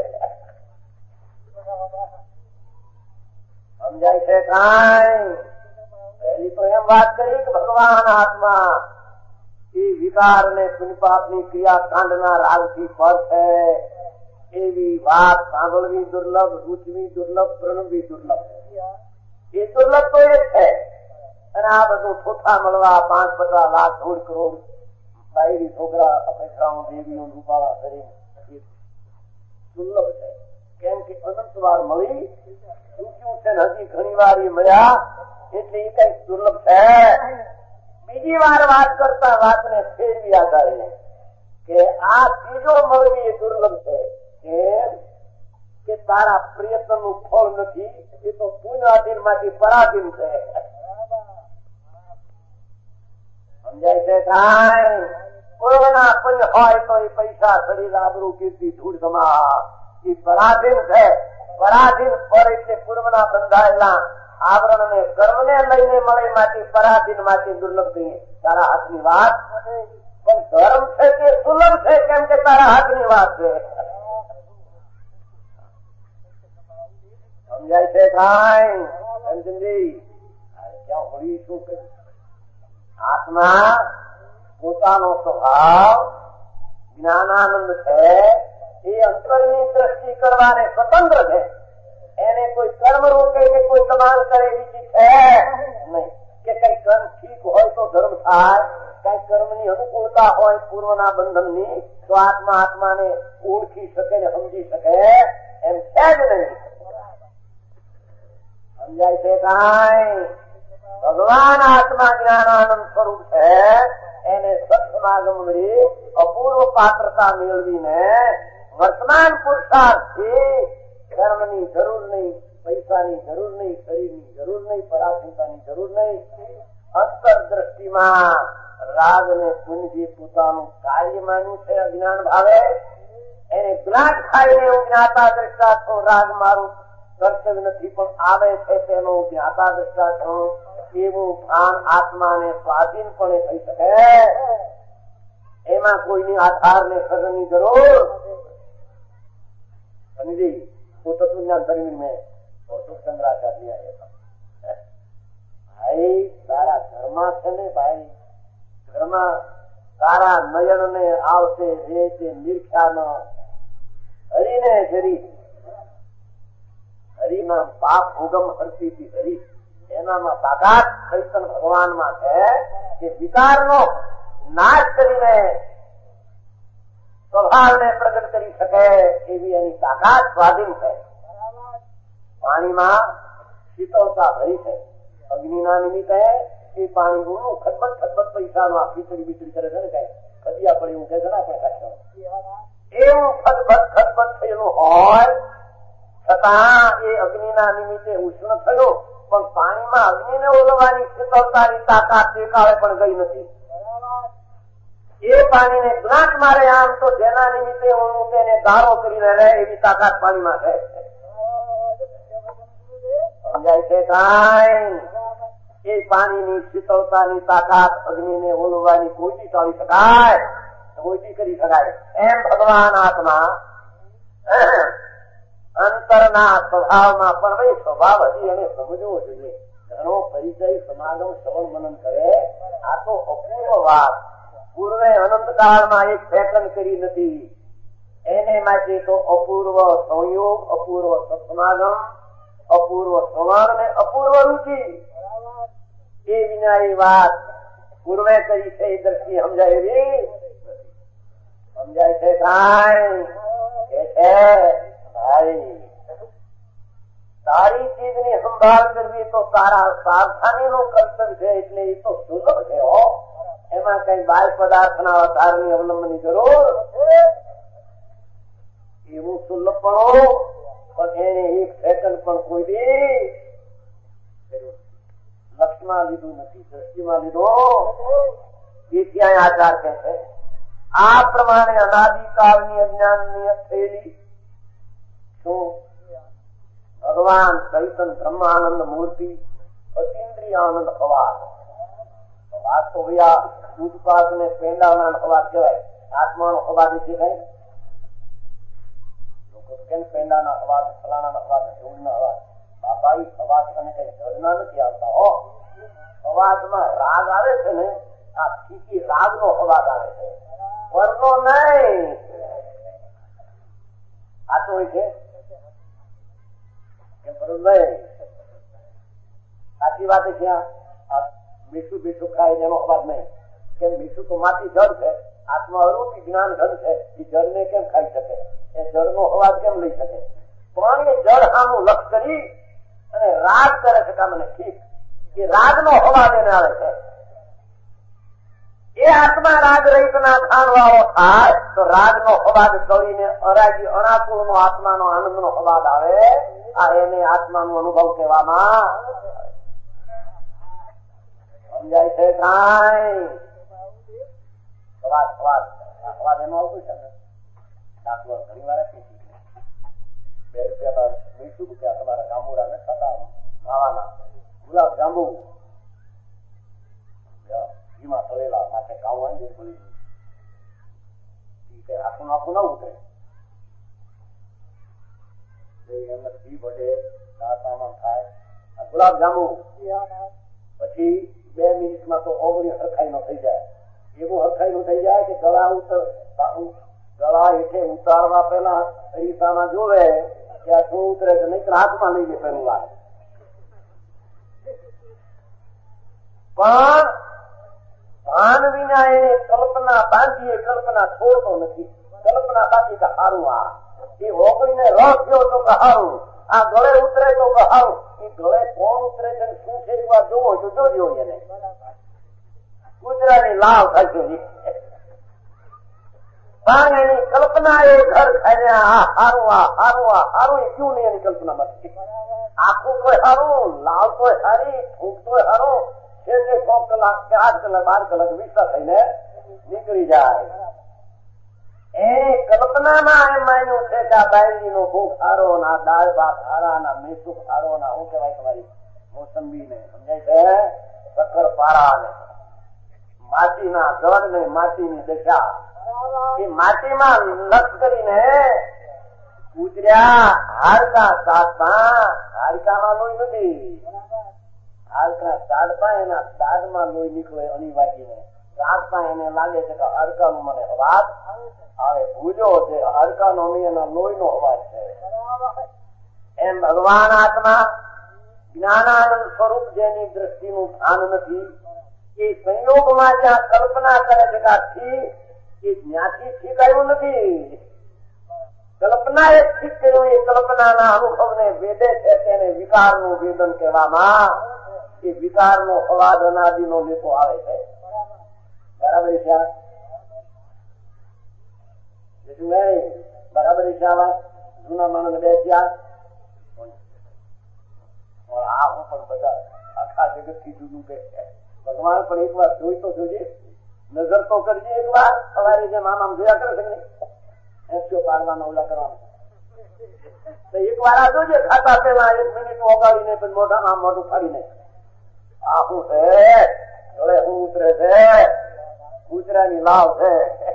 સમજાય છે કાંઈ? પહેલી તો એમ વાત કરી કે ભગવાન આત્મા એ વિકાર ને પુણ્યપાપની ક્રિયા કાંડના રાગથી પર છે એવી વાત સાંભળવી દુર્લભ, રૂચવી દુર્લભ, પ્રણવવી દુર્લભ. એ દુર્લભ તો એ છે. અને આ બધું થોથા મળવા પાંચ પચાસ લાખ દોઢ કરોડ બાયરી છોકરા અપેક્ષાઓ દેવીઓ રૂપાળા શરીર દુર્લભ છે. કેમ કે અનંત વાર મળી ચૂક્યું છે હજી ઘણી વાર એ મળ્યા એટલે એ કઈક દુર્લભ છે. બીજી વાર વાત કરતા વાતને ફેરવી આધારે કે આ ત્રીજો મળવી એ દુર્લભ છે. કેમ કે તારા પ્રયત્ન નું ફળ નથી. એ તો પુણ્યાધીન માંથી પરાધીન છે. સમજાય છે કાંઈ? પૂર્વના પુણ્ય હોય તો એ પૈસા શરીર આબરૂ કીર્તિ ધૂળ સમા એ પરાધીન છે. પરાધીન પર એટલે પૂર્વના બંધાયેલા આવરણ ને કર્મ ને લઈને મળે માટે પરાધીન માટે દુર્લભ કહીએ. તારા હાથની વાત પણ ધર્મ છે તે સુલભ છે કેમ કે તારા હાથની વાત છે. સમજાય છે કાંઈ રંજનજી? ક્યાં હોળી શું કહે? આત્મા પોતાનો સ્વભાવ જ્ઞાનાનંદ છે. એ અંતરની દ્રષ્ટિ કરવાને સ્વતંત્ર છે. એને કોઈ કર્મ રોકે કે કોઈ દબાણ કરે એવી છે નહીં. કે કઈ કર્મ ઠીક હોય તો ધર્મ થાય, કઈ કર્મની અનુકૂળતા હોય પૂર્વના બંધનની તો આત્મા આત્માને ઓળખી શકે ને સમજી શકે એમ છે જ નહીં. સમજાય છે કાંઈ? ભગવાન આત્મા જ્ઞાનાનંદ સ્વરૂપ છે. એને સત્સમાગમ મળી અપૂર્વ પાત્રતા મેળવીને વર્તમાન પુરુષાર્થથી કર્મની જરૂર નહીં, પૈસાની જરૂર નહીં, શરીરની જરૂર નહીં, પરાધીનતાની જરૂર નહીં. અંતરદ્રષ્ટિમાં રાગ ને પુંજી પોતાનું કાર્ય માન્યું છે. અજ્ઞાન ભાવે એને જ્ઞાન ખાઈને હું જ્ઞાતા દ્રષ્ટા છું. રાગ મારું કર્તવ્ય નથી પણ આવે છે તેનો જ્ઞાતા દ્રષ્ટા છું એવું ભાન આત્માને સ્વાધીનપણે થઈ શકે. એમાં કોઈની આધાર ને શરણની જરૂર સમજી. वो तत्वज्ञान शरीर में और शंकराचार्य भाई तारा घरमा છે ને ભાઈ, ઘરમાં તારા નયન ને આવશે રેત નિર્ખ્યાનો હરિને જરી હરિના પાપ ભોગમ હરતી હરી એનામાં તાકાત ચૈતન ભગવાનમાં છે કે વિકારનો નાશ કરીને સ્વભાવને પ્રગટ કરી શકે એવી એની તાકાત સ્વાધીન છે. પાણીમાં શીતળતા ભરી છે. અગ્નિના નિમિત્તે એ પાણી ઊંડું ખદબત ખદબત પૈસાનો આ ખીચડી બીચડી કરે છે ને કઈ કદિયા પડે એવું કે છે ને આપણે ખાતા એવું ખદબત ખદબત થયેલું હોય છતાં એ અગ્નિના નિમિત્તે ઉષ્ણ થયું પણ પાણીમાં અગ્નિને ઓલવવાની શીતળતાની તાકાત દેખાવે પણ ગઈ નથી. એ પાણીને ગ્લાસ મારે આમ તો જેના નિમિત્તે હું તેને ગાળો કરીને રહે એવી તાકાત પાણીમાં છે. સમજાય છે કાંઈ? એ પાણીની શીતળતાની તાકાત અગ્નિને ઓલવવાની કોઈથી ટાળી શકાય, કોઈથી કરી શકાય. એમ ભગવાન આત્મા અંતરના સ્વભાવમાં પણ એ સ્વભાવ હજી એને સમજવો જોઈએ. ઘણો પરિચય સમાગમ શ્રવણ મનન કરે આ તો અપૂર્વ વાત. પૂર્વે અનંત કાળમાં એક સેકન્ડ કરી નથી. એને માટે તો અપૂર્વ સંયોગ, અપૂર્વ સત્સમાગમ, અપૂર્વ શ્રવણ ને અપૂર્વ રુચિ એ વિના એ વાત પૂર્વે કરી છે એ દ્રષ્ટિ સમજાય એવી સમજાય છે કાંઈ? કે છે ભાઈ તારી ચીજની સંભાળ કરવી તો તારા સાવધાનીનું કર્તવ્ય છે. એટલે એ તો સુલભ છે હો. એમાં કઈ બાહ્ય પદાર્થના અવતારની અવલંબનની જરૂર એવું સુલભપણું પણ એને એક સેકન્ડ પણ કોઈ દી લક્ષમાં લીધું નથી, દ્રષ્ટિમાં લીધો. એ ત્યાં આચાર કહે છે આ પ્રમાણે અનાદિકાળની અજ્ઞાનની થયેલી શું ભગવાન ચૈતન બ્રહ્માનંદ મૂર્તિ અતિન્દ્રિય આનંદ અવાજ વાત તો ભૈયા દૂધપાક ને પેંડાના અવાજ કહેવાય. આત્માનો અવાજ છે કઈ લોકો કેમ પેંડાના અવાજ, ફલાણા અવાજ, ઢોલના અવાજ. બાપા એ અવાજ તને કઈ જડના નથી આવતા હો. અવાજમાં રાગ આવે છે ને આ ઠીકી રાગ નો અવાજ આવે છે, પરનો નહીં. આ તો હોય છે કે બરોબર નહીં. સાચી વાત છે. મીઠું મીઠું ખાય એનો અવાજ નહીં. કેમ? મીઠું તો માટી જળ છે, આત્મા અરૂપી જ્ઞાન ઘન છે. એ જળને કેમ ખાઈ શકે? એ જળનો અવાજ કેમ લઈ શકે? પણ એ જળ સામું લક્ષ કરી અને રાગ કરે છે કામ ને ઠીક એ રાગનો અવાજ એને આવે છે. એ આત્મા રાગ રહિતના ખાણવાળો થાય તો રાગનો અવાજ કરીને અરાગી અણાકુળનો આત્માનો આનંદનો અવાજ આવે. આ એને આત્માનો અનુભવ કહેવામાં સમજાય છે કાંઈ? સ્વાદ સ્વાદ સ્વાદ એનો આવતું છે ને દાખલો ઘણી વાર આપી બે રૂપિયા વીસ રૂપિયા તમારા ગામુડા ને થતા માવાના ગુલાબ જાંબુ ઘીમાં તળેલા માથે કાવવાની બોલી આખું આખું ના ઉતરે એમને ઘી વડે દાંતામાં થાય ગુલાબ જાંબુ પછી બે મિનિટમાં તો ઓગળી હરખાઈ નો થઈ જાય એવું હરખાઈ નું થઈ જાય કે ગળા ઉતર ગળા હેઠે ઉતારવા પેલા અરીસામાં જોવે કે આ શું ઉતરે છે નહીં હાથમાં લઈ લે પેલું વાર પણ ભાન વિના એને કલ્પના બાંધીએ કલ્પના છોડતો નથી કલ્પના બાંધી કે હારું આ એ ઓગળીને રસ ગયો તો કે હારું આ ગળે ઉતરે તો કે હારું એ ગળે કોણ ઉતરે છે શું છે એવા જોવો તો જોજો એને કૂતરાની લાવ થાય છે પણ એની કલ્પના એ ઘર ખાઈને આ હારું આ હારું આ હારું એ ક્યું નહીં એની કલ્પના નથી આખું તોય હારું લાવ તોય હારી ફૂંક તોય હારું છે જે સો કલાક કે આઠ કલાક બાર કલાક વિશ્વાસ થઈને નીકળી જાય એ કલ્પનામાં એમ માન્યું છે કે આ બાયરી નો ભૂખ હારો ના દાળ ભાત હારા ના મેસુક હારો ના શું કહેવાય તમારી મોસંબી ને સમજાય છે શક્કર પારા ને માટીના જળ ને માટીની દશા એ માટીમાં લક્ષ કરીને ઉતર્યા હાડકા સાતમાં હાડકામાં લોહી નથી હાડકા સાડતા એના દાદમાં લોહી નીકળે અનિવાર્યને સાતતા એને લાગે છે કે હાડકાનો મને અવાજ આવે ભૂજો છે હાડકાનો નહીં એના લોહીનો અવાજ છે એમ ભગવાન આત્મા જ્ઞાનાનંદ સ્વરૂપ જેની દ્રષ્ટિનું ભાન નથી એ સંયોગમાં જ્યાં કલ્પના કરે છે કે એ જ્ઞાથી ઠીક આવ્યું નથી કલ્પના એ ઠીક કર્યું એ કલ્પનાના અનુભવને વેદે છે તેને વિકારનું વેદન કહેવામાં એ વિકારનો અવાજ અનાદિનો લેતો આવે છે બરાબર છે બરાબર છે આવા જૂના માણસ બે ત્યાં આ હું પણ બધા આખા જગત થી જુદું કે ભગવાન પણ એક વાર જોઈ તો જોજે નજર તો કરજે એક વાર સવારે જે મામા જોયા કરે છે કે એસો પાડવાનો ઓલા કરવાનો તો એક વાર આ જોજે ખાતા પેલા એક મિનિટ ઓગાડીને પછી મોઢામાં મોઢું ફાડીને આ શું છે ગળે શું ઉતરે છે કૂતરાની લાવ છે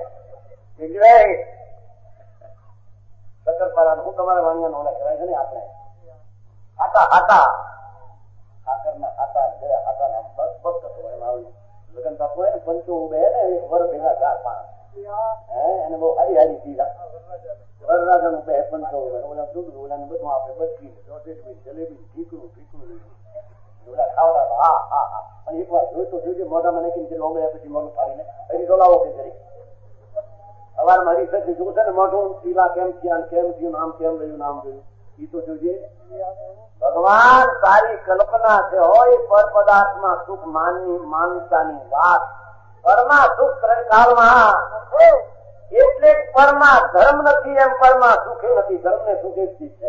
શક્કરપારા હું તમારા વાણિયાનો ઓલા કહેવાય છે ને આપણે ખાતા ખાતા ખાકર ના ખાતા ગયા ખાતા ના બસ બસ કશો એમ આવ્યું લગ્ન બાપુ હોય ને પંચો ઉભે ને એક વર ભેગા ચાર પાંચ હે એને બહુ હારી હારી ચીજ વરરાજા નું બે પંચો ઉભે ઓલા દૂધ ઓલા ને બધું આપણે બચી જલેબી ઠીકડું ઠીકડું ઓલા ખાવડા હા હા હા અને એક વાર જોઈ તો જોઈજે મોઢામાં નાખીને ઓગળ્યા પછી મોઢું ફાડીને હજી ડોલાવો કે જરી અવાર મારી સાથે જોવું છે ને મોઢું પીલા કેમ થયા કેમ થયું નામ કેમ રહ્યું નામ રહ્યું એ તો જોજે ભગવાન સારી કલ્પના છે હોય પર પદાર્થમાં સુખ માનની માનતાની વાત પરમાં સુખ ત્રણકાળમાં એટલે પરમાં ધર્મ નથી એમ પરમાં સુખે નથી ધર્મ ને સુખે જ છે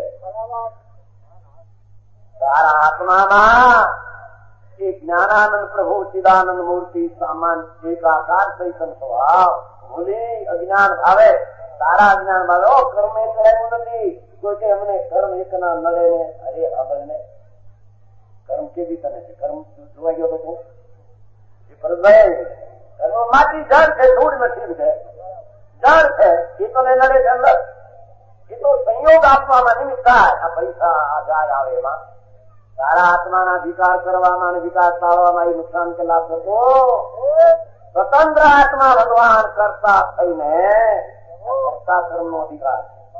તારા આત્મામાં એ જ્ઞાનાનંદ પ્રભુ ચિદાનંદ મૂર્તિ સામાન એકાકાર ચૈતન સ્વભાવ ભૂલી અજ્ઞાન ભાવે તારા અજ્ઞાન ભાવે ઓ કર્મ એક એવું નથી કોઈ કે અમને કર્મ એક ના નડે ને અરે અબલ ને કર્મ કેવી તને છે કર્મ જોવા ગયો તો તું એ ભરતભાઈ કર્મ માટી જળ છે ધૂળ નથી છે જળ છે એ તો નડે છે અંદર એ તો સંયોગ આપવામાં નિમિત્ત થાય આ પૈસા આ જાય આવે એમાં તારા આત્માના વિકાર કરવામાં અને વિકાર ટાળવામાં એ નુકસાન કે લાભ થતો સ્વતંત્ર આત્મા ભગવાન કરતા થઈને કરતા કર્મ નો અધિકાર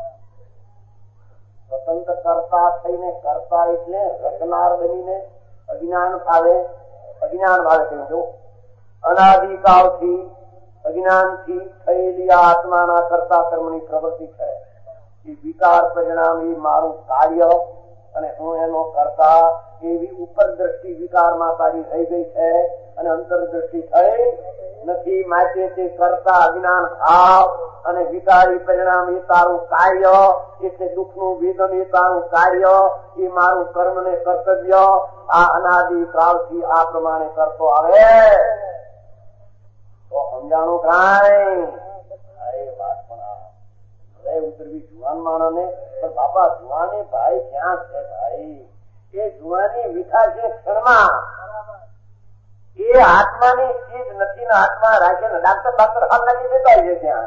સ્વતંત્ર કરતા થઈને કરતા એટલે રચનાર બનીને અજ્ઞાન ભાવે અજ્ઞાન ભાવે કહ્યું જો અનાદિકાળથી અજ્ઞાનથી થયેલી આત્માના કરતા કર્મની પ્રવૃત્તિ છે એ વિકાર પરિણામ એ મારું કાર્ય અને હું એનો કરતા એવી ઉપર દ્રષ્ટિ વિકારમાં તારી થઈ ગઈ છે અને અંતરદ્રષ્ટિ થઈ નથી માટે તે કરતા અજ્ઞાન ભાવ અને વિકારી પરિણામ એ તારું કાર્ય એટલે દુઃખનું વેદન એ તારું કાર્ય એ મારું કર્મ ને કર્તવ્ય આ અનાદિ કાળથી આ પ્રમાણે કરતો આવે તો સમજાણું કાંઈ એ વાત પણ હવે ઉતરવી જુવાન માણસને. પણ બાપા જુવાની ભાઈ ક્યાં છે ભાઈ? એ જુવાની વિખા છે ક્ષણમાં. એ આત્માની ચીજ નથી ને હાથમાં રાખે ને ડાક્ટર ડાક્ટર હાલ નાખી દેતા છે ત્યાં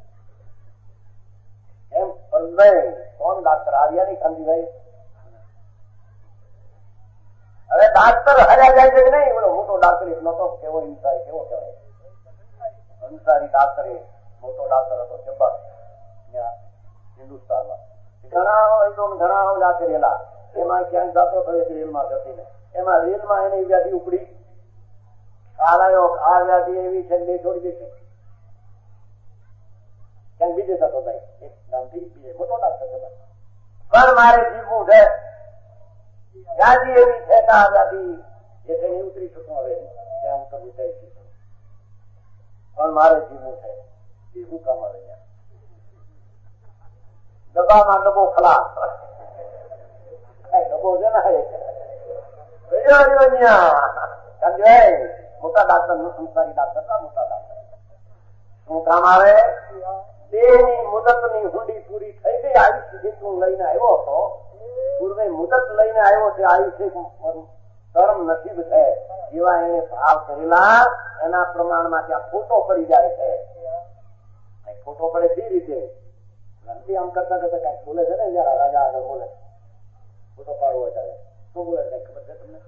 એમ. કોણ ડાક્ટર? આર્યાની કાંતિભાઈ. હવે ડાક્ટર હર્યા જાય છે કે નહીં? બોલો મોટો ડાક્ટર નતો કેવો ઇન્સારી, કેવો કહેવાય અંસારી ડાક્ટર, મોટો ડાક્ટર હતો જબ્બર હિન્દુસ્તાનમાં. ઘણા ઘણા ઓલા કરેલા. એમાં ક્યાંક જતો થયો રેલમાં જતી ને એમાં રેલમાં એની વ્યાધિ ઉપડી. કાલાયો આ વ્યાધિ એવી છે બે છોડી દે ક્યાંક બીજે થતો ભાઈ એક ગામથી બીજે મોટો ડાક્ટર છે. પણ મારે જીવવું છે. વ્યાધિ એવી છે કે આ વ્યાધિ જે છે એ ઉતરી શકું હવે જ્યાં હું કબૂ થઈ છું. પણ મારે જીવવું છે. એ શું કામ આવે? ડબ્બામાં ડબ્બો ખલાસ ડબ્બો છે ને મોટા ડાક્ટર નું સંસારી ડાક્ટર ના મોટા ડાક્ટર શું કામ આવે? દેહની મુદતની હુંડી પૂરી થઈ ગઈ. આયુષ્ય જેટલું લઈને આવ્યો હતો પૂર્વે મુદત લઈને આવ્યો છે. આયુષ્ય ધર્મ નસીબ છે જેવા એને ભાવ કરેલા એના પ્રમાણમાં ત્યાં ફોટો પડી જાય છે. ફોટો પડે કઈ રીતે? આમ કરતા કરતા કઈક બોલે છે ને જરા રાજા આગળ બોલે ફોટો પાડવો ત્યારે શું બોલે કઈ ખબર છે તમને?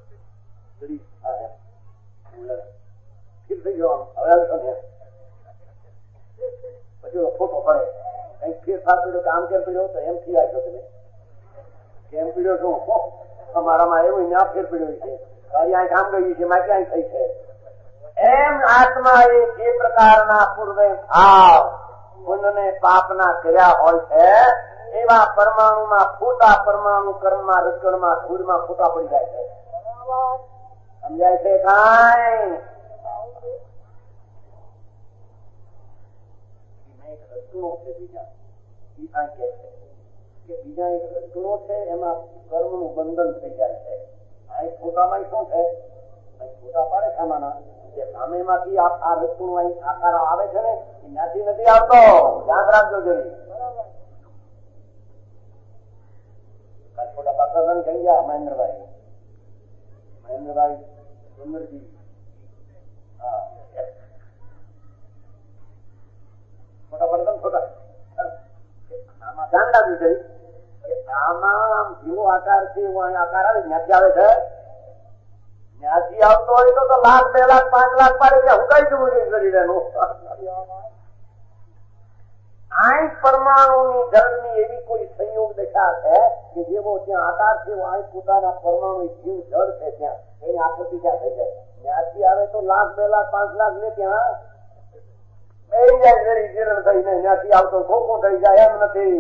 થઈ ગયો હવે પછી ફોટો પડે કઈક ફેરફાર પીડ્યો કે આમ કેમ પીડ્યો તો એમ થી આવ્યો તમે કેમ પીડ્યો છું અમારામાં એવું ના ફેર પીડ્યો છે તારી આ કામ ગયું છે મારે ક્યાંય થઈ છે. એમ આત્મા એ જે પ્રકારના પૂર્વે ભાવ પુણ્યને પાપના કર્યા હોય છે એવા પરમાણુમાં ફોટા પરમાણુ કર્મમાં રજગણમાં ધૂળમાં ફોટા પડી જાય છે. સમજાય છે કાંઈ? એક રજગણો છે બીજા એ કાંઈ કે છે કે બીજા એક રજગણો છે એમાં કર્મનું બંધન થઈ જાય છે. આ ફોટામાં શું છે? ફોટા પાડે ખામાના જે સામેમાંથી આ રજગણો આકાર આવે છે ને ત્યાંથી નથી આવતો. યાદ રાખજો જરી. ફોટા પાડતા કહી ગયા મહેન્દ્રભાઈ મહેન્દ્રભાઈ સુંદરજી હા ફોટા પડતા ફોટા આમાં ધ્યાન રાખવું છે કે આમાં જેવો આકાર છે એવો અહીં આકાર આવે ત્યાંથી આવે છે. ત્યાંથી આવતો હોય તો લાખ બે લાખ પાંચ લાખ પાડે ત્યાં હું કઈ જવું છે શરીરનું. આઈ પરમાણુની જળની એવી કોઈ સંયોગ દશા છે કે જેવો ત્યાં આકાર છે આ પોતાના પરમાણુ જીવ જળ છે ત્યાં એની આકૃતિ ત્યાં થઈ જાય. ત્યાંથી આવે તો લાખ બે લાખ પાંચ લાખ ને ત્યાં થઈ જાય જરી જીરણ થઈને ત્યાંથી આવતો ખોખો થઈ જાય એમ નથી.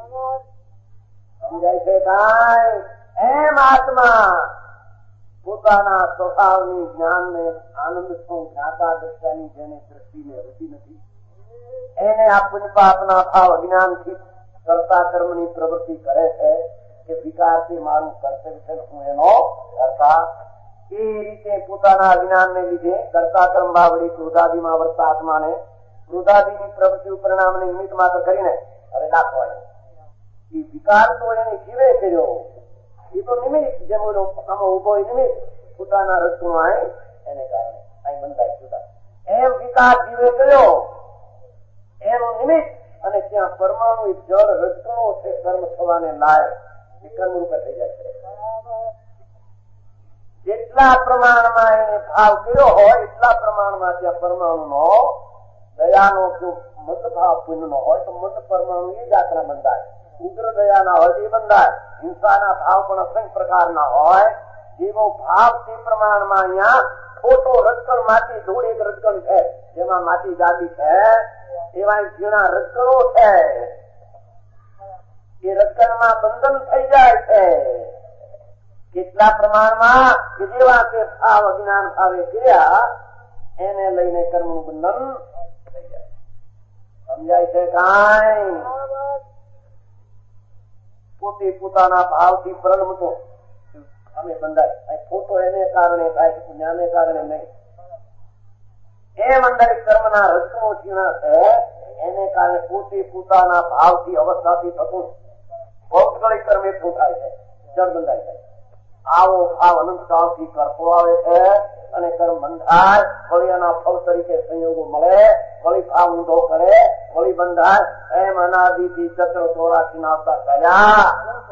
સમજાય છે કાંઈ? એમ આત્મા પોતાના સ્વભાવની જ્ઞાનને આનંદ શું જ્ઞાતા દ્રષ્ટાની જેને દ્રષ્ટિને હતી નથી એને આ પુણ્ય પાપના ભાવ અજ્ઞાનથી કરતા કર્મની પ્રવૃત્તિ કરે છે કે વિકારથી મારું કર્તવ્ય છે હું એનો કરતા. એ રીતે પોતાના અજ્ઞાનને લીધે કરતા કર્મ ભાવડી ક્રોધાદિમાં વર્તા આત્માને ક્રોધાદિની પ્રવૃત્તિ પરિણામને નિમિત્ત માત્ર કરીને હવે દાખવાય એ વિકાર તો એને જીવે કર્યો એ તો નિમિત્ત જેમ આમાં ઉભો નિમિત્ત પોતાના રસગુણો આય એને કારણે અહીં બંધાય જુદા એમ વિકાર જીવે કર્યો એનું નિમિત્ત અને ત્યાં પરમાણુ જળ રજગણો છે કર્મ થવાને લાયક એ કર્મ રૂપે થઈ જાય છે. જેટલા પ્રમાણમાં એને ભાવ કર્યો હોય એટલા પ્રમાણમાં ત્યાં પરમાણુ નો દયાનો જો મંદ ભાવ પુણ્ય નો હોય તો મંદ પરમાણુ એ જાત્રા બંધાય. ઉગ્ર દયાના હોય તો એ બંધાય. હિંસાના ભાવ પણ અસંખ્ય પ્રકારના હોય. જેવો ભાવ તે પ્રમાણમાં અહીંયા ખોટો રજકણ માટી ધૂળ એક રજકણ છે જેમાં માટી જાડી છે એવા ઝીણા રજકણો છે એ રજકણમાં બંધન થઈ જાય છે. કેટલા પ્રમાણમાં કે જેવા કે ભાવ અજ્ઞાન ભાવે કર્યા એને લઈને કર્મનું બંધન થઈ જાય. સમજાય છે કાંઈ? પોતે પોતાના ભાવથી પ્રલમતો અમે બંધાય. ફોટો એને કારણે થાય પુણ્યને કારણે નહીં. એમ અંદર કર્મના રચનો ચીણા છે એને કારણે પોતે પોતાના ભાવથી અવસ્થાથી થતું ભૌતિક કર્મ એકઠું થાય છે, જળ બંધાય છે. આવો ભાવ અનંત કાળથી કરતો આવે છે અને કર્મ બંધાય, વળી એના ફળ તરીકે સંયોગો મળે, વળી ભાવ ઊંધો કરે, વળી બંધાય. એમ અનાદિથી ચક્ર ચોરાશી ના આવતા થયા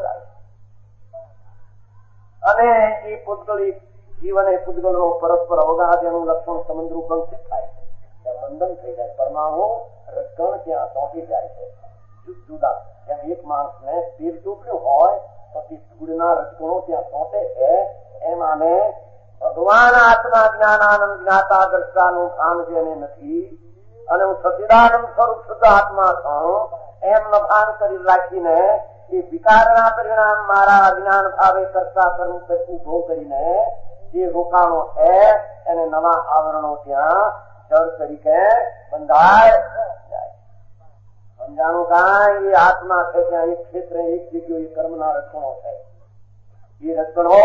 અને એ પૂતગળી જીવન એ પૂતગળ નો પરસ્પર અવગાહ એનું લક્ષણ સમુદ્ર બંધ થાય છે. ત્યાં બંધન થઈ જાય, પરમાણુ રજકણ ત્યાં ચોંટી જાય છે જુદા. ત્યાં એક માણસ ને તીર ચોપ્યું હોય તો તે ધૂળના રજકણો ત્યાં ચોંટે છે. એમ આને ભગવાન આત્મા જ્ઞાનાનંદ જ્ઞાતા દ્રષ્ટાનું ભાન જેને નથી અને હું સચિદાનંદ સ્વરૂપ શુદ્ધ આત્મા છું એમ ભાન કરી રાખીને એ વિકારના પરિણામ મારા અજ્ઞાન ભાવે કરતા કર્મ ઉભો કરીને જે રોકાણો છે એને નવા આવરણો ત્યાં જળ તરીકે બંધાય જાય. સમજાણું કાંઈ એ આત્મા છે ત્યાં એક ક્ષેત્ર એક જગ્યાએ એ કર્મના રચણો છે. એ રચણો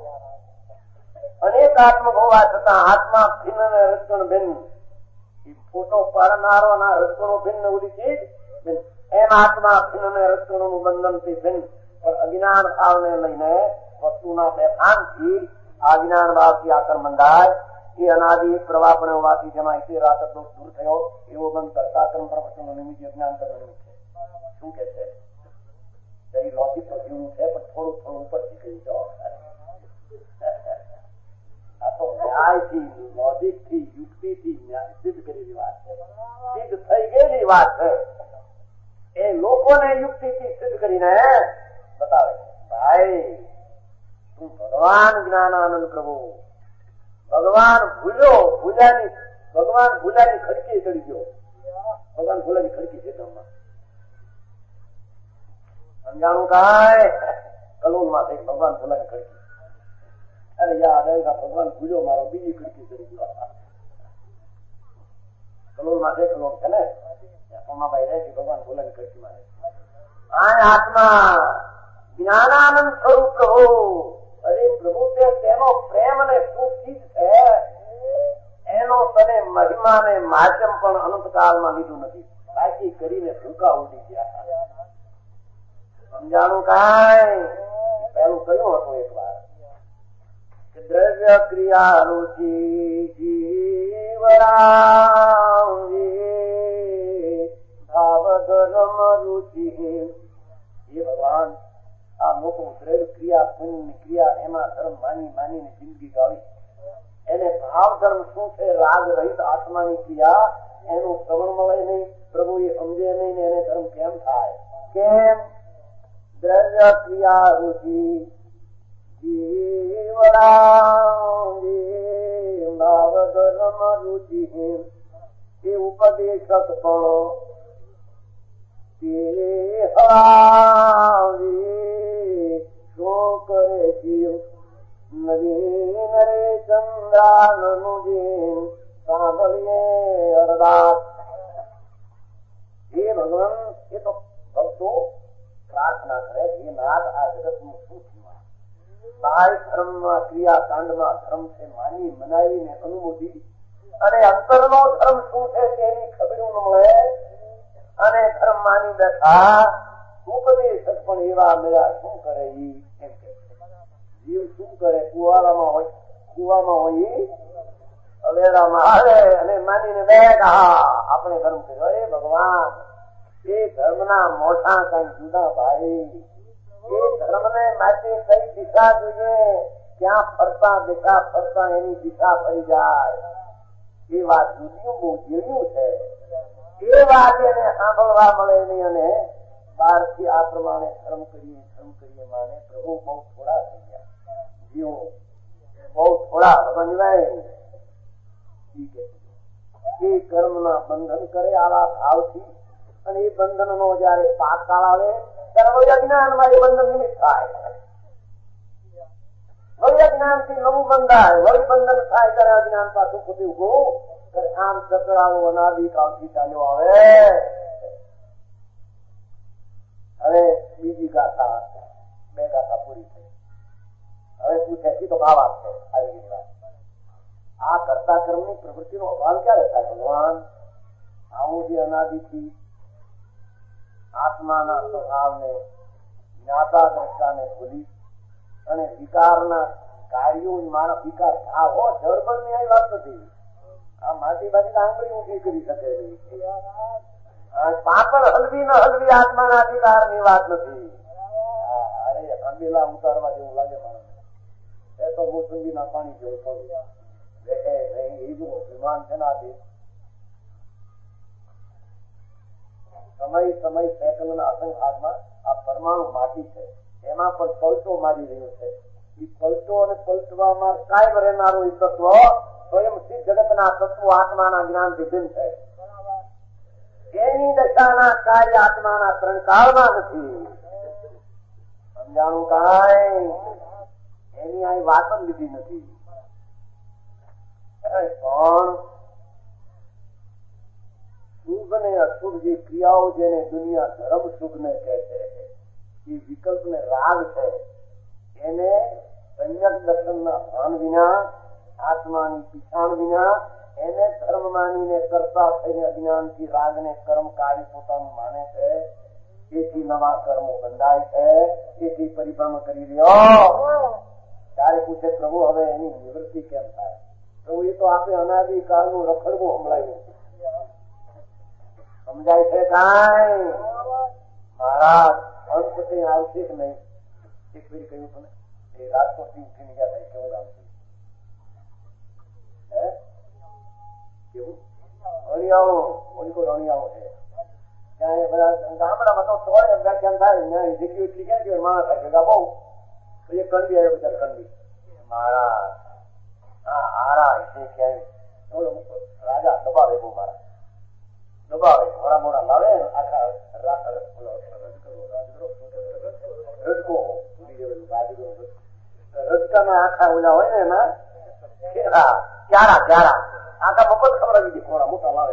અનેક આત્મક હોવા છતાં આત્મા ભિન્ન અને રચણ ભિન્ન. એ ફોટો પાડનારો ના રચણો ભિન્ન ઓલી ચીજ એમ આત્મા ભિન્ન અને રચણોનું બંધનથી ભિન્ન. પણ અજ્ઞાન ભાવને લઈને વસ્તુના બેભાનથી આ જ્ઞાન ભાવથી આ કર્મ બંધાય. એ અનાદિ પ્રવાહ પણ હોવાથી જેમાં ઇતિ રાત દોષ દૂર થયો એવો બંધ કરતા કર્મ પ્રવચનનું નિમિત્ત અજ્ઞાન કરવાનું છે. શું કે છે? જરી લોજિક તો જીવનું છે પણ થોડું થોડું ઉપર શીખી જાઓ. આ તો ન્યાયથી, લોજિક થી, યુક્તિ થી સિદ્ધ કરેલી વાત છે, સિદ્ધ થઈ ગયેલી વાત છે. એ લોકોને યુક્તિ થી સિદ્ધ કરીને બતાવે ભાઈ તું ભગવાન જ્ઞાનાનંદ પ્રભુ ભગવાન ભૂલ્યો, ભૂલ્યાની ભગવાન ભૂલ્યાની ખડકી ચડી ગયો. ભગવાન ભૂલાની ખડકી છે ગામમાં. સમજાણું કાંઈ કલોલ માં થઈ ભગવાન ભૂલાની ખડકી. અરે યાદ આવ્યું ભગવાન ભૂલ્યો મારો બીજી ખડકી ચડી ગયો. કલોલ માં છે, કલોલ છે ને સોમાભાઈ રહે છે, ભગવાન ભૂલાની ખડકી માં રહે. આ આત્મા જ્ઞાનાનંદ સ્વરૂપ પ્રભુ. અરે પ્રભુ તે તેનો પ્રેમ અને શું ચીજ છે એનો તને મહિમા ને માધ્યમ પણ અનંતકાળમાં લીધું નથી. બાકી કરીને ભૂકા ઉડી ગયા. સમજાણું કાંઈ પેલું કયું હતું એક વાર કે દ્રવ્ય ક્રિયા રુચિ જીવરાંગી ભાવ ધર્મ રુચિ. એ ભગવાન આ લોકો દ્રવ્ય ક્રિયા પુણ્ય ક્રિયા એમાં ધર્મ માની માનીને જિંદગી ગાળી. એને ભાવ ધર્મ શું છે? રાગ રહિત આત્માની ક્રિયા એનું શ્રવણ મળે નહીં, પ્રભુ એ સમજે નહીં ને એને ધર્મ કેમ થાય? કેમ? દ્રવ્ય ક્રિયા રુચિ જીવરાંગી ભાવ ધર્મ રુચિ. એ ઉપદેશક પણ શું કરે જીવ નવીન રે ચંદ્રાનનું જીવ સાંભળીએ અરદાસ. એ ભગવાન એ તો ભક્તો પ્રાર્થના કરે એ નાથ આ જગત નું શું થયું? બાહ્ય ધર્મમાં ક્રિયા કાંડમાં ધર્મ છે માની મનાવીને અનુભૂતિ અને અંતરનો ધર્મ શું છે તેની ખબર ન મળે અને ધર્મ માની બેઠા ઉપદેશક પણ એવા મેળા શું કરે ઈ એમ કે જીવ શું કરે? કુવાડામાં હોય કુવામાં હોય અવેરામાં આવે અને માનીને બેઠા આપણે ધર્મ કર્યો. એ ભગવાન એ ધર્મના મોટા કઈ જુદા ભાઈ. એ ધર્મને માટે કઈ દિશા જોઈએ? ક્યાં ફરતા દિશા ફરતા એની દિશા ફરી જાય. એ વાત જુદીયું બહુ ઝીણ્યું છે. એ વાત એને સાંભળવા મળે નહીં અને બહાર થી આ પ્રમાણે ધર્મ કરીએ ધર્મ કરીએ માને પ્રભુ બહુ થોડા થઈ ગયા. જીવો બહુ થોડા ભગવાન એ કર્મના બંધન કરે આવા ભાવથી અને એ બંધન નો જયારે પાક કાળ આવે ત્યારે અજ્ઞાન માં એ બંધન નિમિત્ત થાય. વળી અજ્ઞાન થી નવું બંધાય, વળી બંધન થાય ત્યારે અજ્ઞાન પાછું ફૂટી ઉભું આમ ચકરાવો અનાદિ કાળથી ચાલ્યો આવે. હવે બીજી ગાથા બે ગાથા પૂરી થઈ. હવે પૂછે તો ભાવ આપશે આવી ગઈ વાત. આ કરતા કર્મની પ્રવૃત્તિનો અભાવ ક્યારે થાય ભગવાન? આવું જે અનાદિથી આત્માના સ્વભાવને જ્ઞાતા દ્રષ્ટાને ભૂલી અને વિકારના કાર્યો મારા વિકાર ભાવ હો જળબળ ની આવી વાત નથી. આ માટી બાજી આંગળી ઊંધી કરી શકે પાપડ હલવી ન હલવી આત્માના અધિકાર ની વાત નથી. અરે આંબેલા ઉતારવા જેવું લાગે માણસ એ તો મોસંબી ના પાણી જેવું થયું વિમાન છે ના દે સમય સમય સેકન્ડ ના અસંખ્યામાં આ પરમાણુ માટી છે એમાં પણ પલટો મારી રહ્યો છે. એ પલટો અને પલટવામાં કાયમ રહેનારું એ તત્વ સ્વયં સિદ્ધ જગત ના તત્વો આત્માના જ્ઞાન થી ભિન્ન છે. એની દશાના કાર્ય આત્માના ત્રણ કાળમાં નથી. સમજાણું કાંઈ એની આ વાત જ લીધી નથી. પણ શુભ ને અશુભ જે ક્રિયાઓ જેને દુનિયા ધર્મ શુભ ને કહે છે એ વિકલ્પ ને રાગ છે એને સંયક દર્શન ના ભાન વિના આત્માની પીછાણ વિના એને ધર્મ માનીને કરતા થઈને અજ્ઞાન થી રાગ ને કર્મ કાર્ય પોતાનું માને છે. એથી નવા કર્મો બંધાય છે. એથી પરિભ્રમ કરી રહ્યો ત્યારે પૂછે પ્રભુ હવે એની નિવૃત્તિ કેમ થાય? પ્રભુ એ તો આપણે અનાદિ કાળનું રખડવું સંભળાયું સમજાય છે કાંઈ? મહારાજ અંત કઈ આવશે કે નહીં? એક ફેરી કહ્યું તમે એ રાજકોટ થી ઉઠીને ગયા થાય કેવું આવશે? હે કેવું રણિયાળો ઓલિકો રણિયાળો છે ત્યાં બધા ગામડામાં તો સોળે વ્યાખ્યાન થાય ત્યાં જેટલી એટલી ક્યાં કે માણસ થાય ભેગા બહુ એ કણબી આવ્યો બધા કણબી મહારાજ હા હારા છે ક્યાંય રાજા દબાવે બહુ મારા દબાવે મોડા મોડા લાવે આખા રજકાના આખા ઓલા હોય ને એના ક્યારા ક્યારા આખા મફત ખવડાવી દી મોડા મોટા લાવે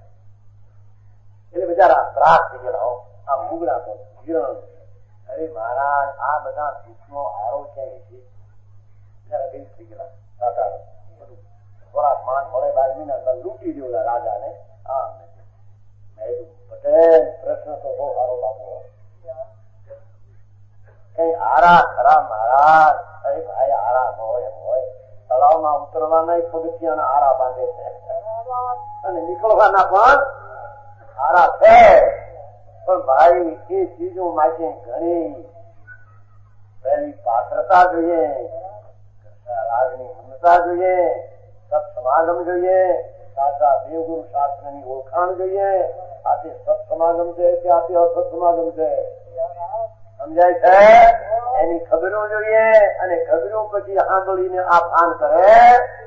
એટલે બિચારા ત્રાસ થઈ ગયેલા હો આ મુગડા તો જીરણ. અરે મહારાજ આ બધા દુઃખનો આરો ક્યાંય છે જરા ગઈ થઈ ગયેલા દાદા બધું ખોરાક માન મળે બાર મહિના લૂંટી દેલા રાજા ને. હા પટેલ પ્રશ્ન તો બહુ સારો બાપો કઈ આરા ખરા મહારાજ? અરે ભાઈ આરા ન હોય એમ હોય તળાવમાં ઉતરવાના પગથિયાના આરા બાંધે છે અને નીકળવાના પણ આરા છે. પણ ભાઈ એ ચીજો માટે ઘણી પહેલી પાત્રતા જોઈએ, રાજની મમતા જોઈએ, સત્સમાગમ જોઈએ, સાચા દેવગુરુ શાસ્ત્ર ની ઓળખાણ જોઈએ. આથી સત્સમાગમ છે કે આથી અસત્સમાગમ છે સમજાય છે? એની ખબરો જોઈએ અને ખબરો પછી સાંભળીને આ ભાન કરે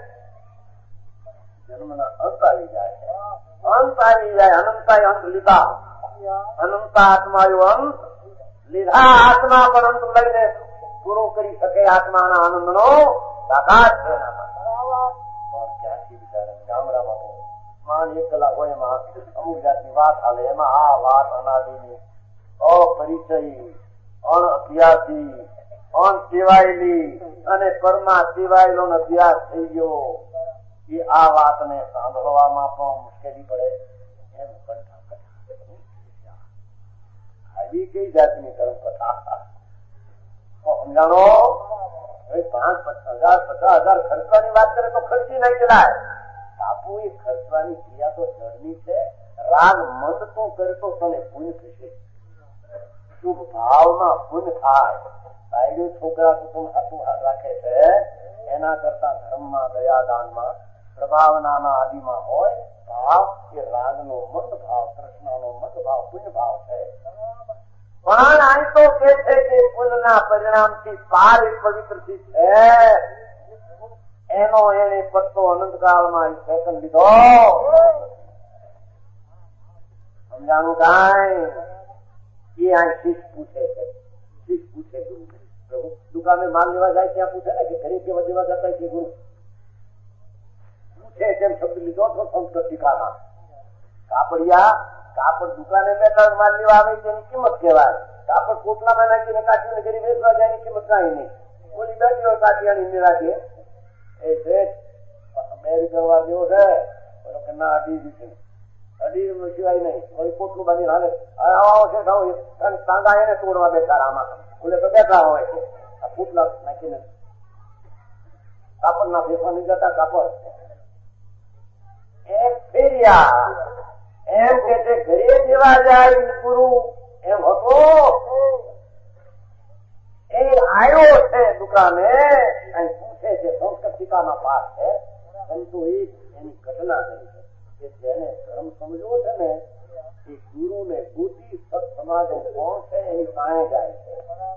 જન્મના અંત આવી જાય છે. અંત આવી જાય અનંતાય અંત લીધા અનંતા આત્માયો અંત લીધા આત્મા પર અંત લઈને પૂરો કરી શકે આત્માના આનંદ નો સાકાર છે. પણ ક્યાંથી બિચારા ગામડામાં તો માન એક કલાક હોય એમાં અમુક જાતની વાત હાલે એમાં આ વાત અનાદિની અપરિચય અણઅભ્યાસી અણસેવાયેલી અને પરમા સેવાયેલો અભ્યાસ થઈ ગયો એ આ વાતને સાંભળવામાં પણ મુશ્કેલી પડે એમ કંઠા કથા આવી કઈ જાતની કર્મ કથા સમજાણો? પાંચ હજાર પચાસ હજાર ખર્ચવાની વાત કરે તો ખર્ચી નહીં ચલાય બાપુ. એ ખર્ચવાની ક્રિયા તો જળની છે. રાગ મંદ તો કરે તો તને પુણ્ય થશે. શુભ ભાવમાં પુણ્ય થાય. બાયડું છોકરા કુટુંબ આટલું હાથ રાખે છે એના કરતા ધર્મમાં દયા દાનમાં પ્રભાવનાના આદિમાં હોય ભાવ એ રાગનો મંદ ભાવ કૃષ્ણનો મંદ ભાવ પુણ્ય ભાવ છે. પણ આ તો કે છે કે પુણ્યના પરિણામથી પાર એક પવિત્રથી છે એનો એને પત્તો અનંતકાળમાં સેકન્ડ લીધો સમજાણું કાંઈ? એ આ શીશ પૂછે છે શીશ પૂછે ગુરુ પ્રભુ દુકાને માલ લેવા જાય ત્યાં પૂછે ને કે ગરીબ કેવા દેવા જતા કે ગુરુ પૂછે તેમ શબ્દ લીધો તો સંસ્કૃત ટીકામાં કાપડિયા કાપડ દુકાને બેઠા માલ લેવા આવે તેની કિંમત કહેવાય. કાપડ પોટલામાં નાખીને કાઢીને ગરીબ વેચવા જાય એની કિંમત કાંઈ નહીં. ઓલી બેઠી હોય કાઢિયાની નિરાજે એ શેઠ શહેરી કરવા જેવો છે કે ના અઢી દીધી અઢી સિવાય નહીં કોઈ પોટલું બાંધી હાલે આવશે ટાંગા એને તોડવા બેઠા આમાં બોલે તો બેઠા હોય આ ફૂટલા નાખીને કાપડ ના ફેફા નહીં જતા કાપડ એમ ફેર્યા એમ કે તે ઘરે જેવા જાય ગુરુ એમ હતો એ આવ્યો છે દુકાને અને પૂછે છે સંસ્કૃતિકામાં પાસ છે પરંતુ એ એની ઘટના થઈ છે કે જેને ધર્મ સમજવો છે ને એ ગુરુ ને બુદ્ધિ સત સમાજ કોણ છે એની પાસે જાય છે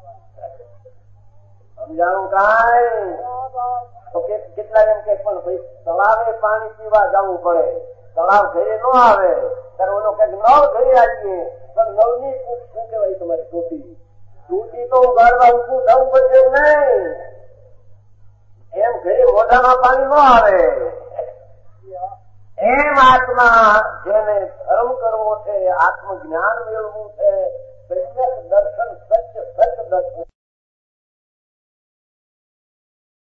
સમજાણું કાંઈ તો કેટલા એમ કે પણ ભાઈ તળાવે પાણી પીવા જવું પડે તળાવ ઘરે ન આવે ત્યારે ઓલો કઈક નળ ઘરે આવીએ પણ નળની શું કહેવાય તમારી ટોટી ટોટી તો ઉગાડવા ઉભું થવું પડશે નહીં એમ ઘરે મોઢામાં પાણી ન આવે એમ આત્મા જેને ધર્મ કરવો છે આત્મજ્ઞાન મેળવવું છે દર્શન સત્ય સત્ય દર્શન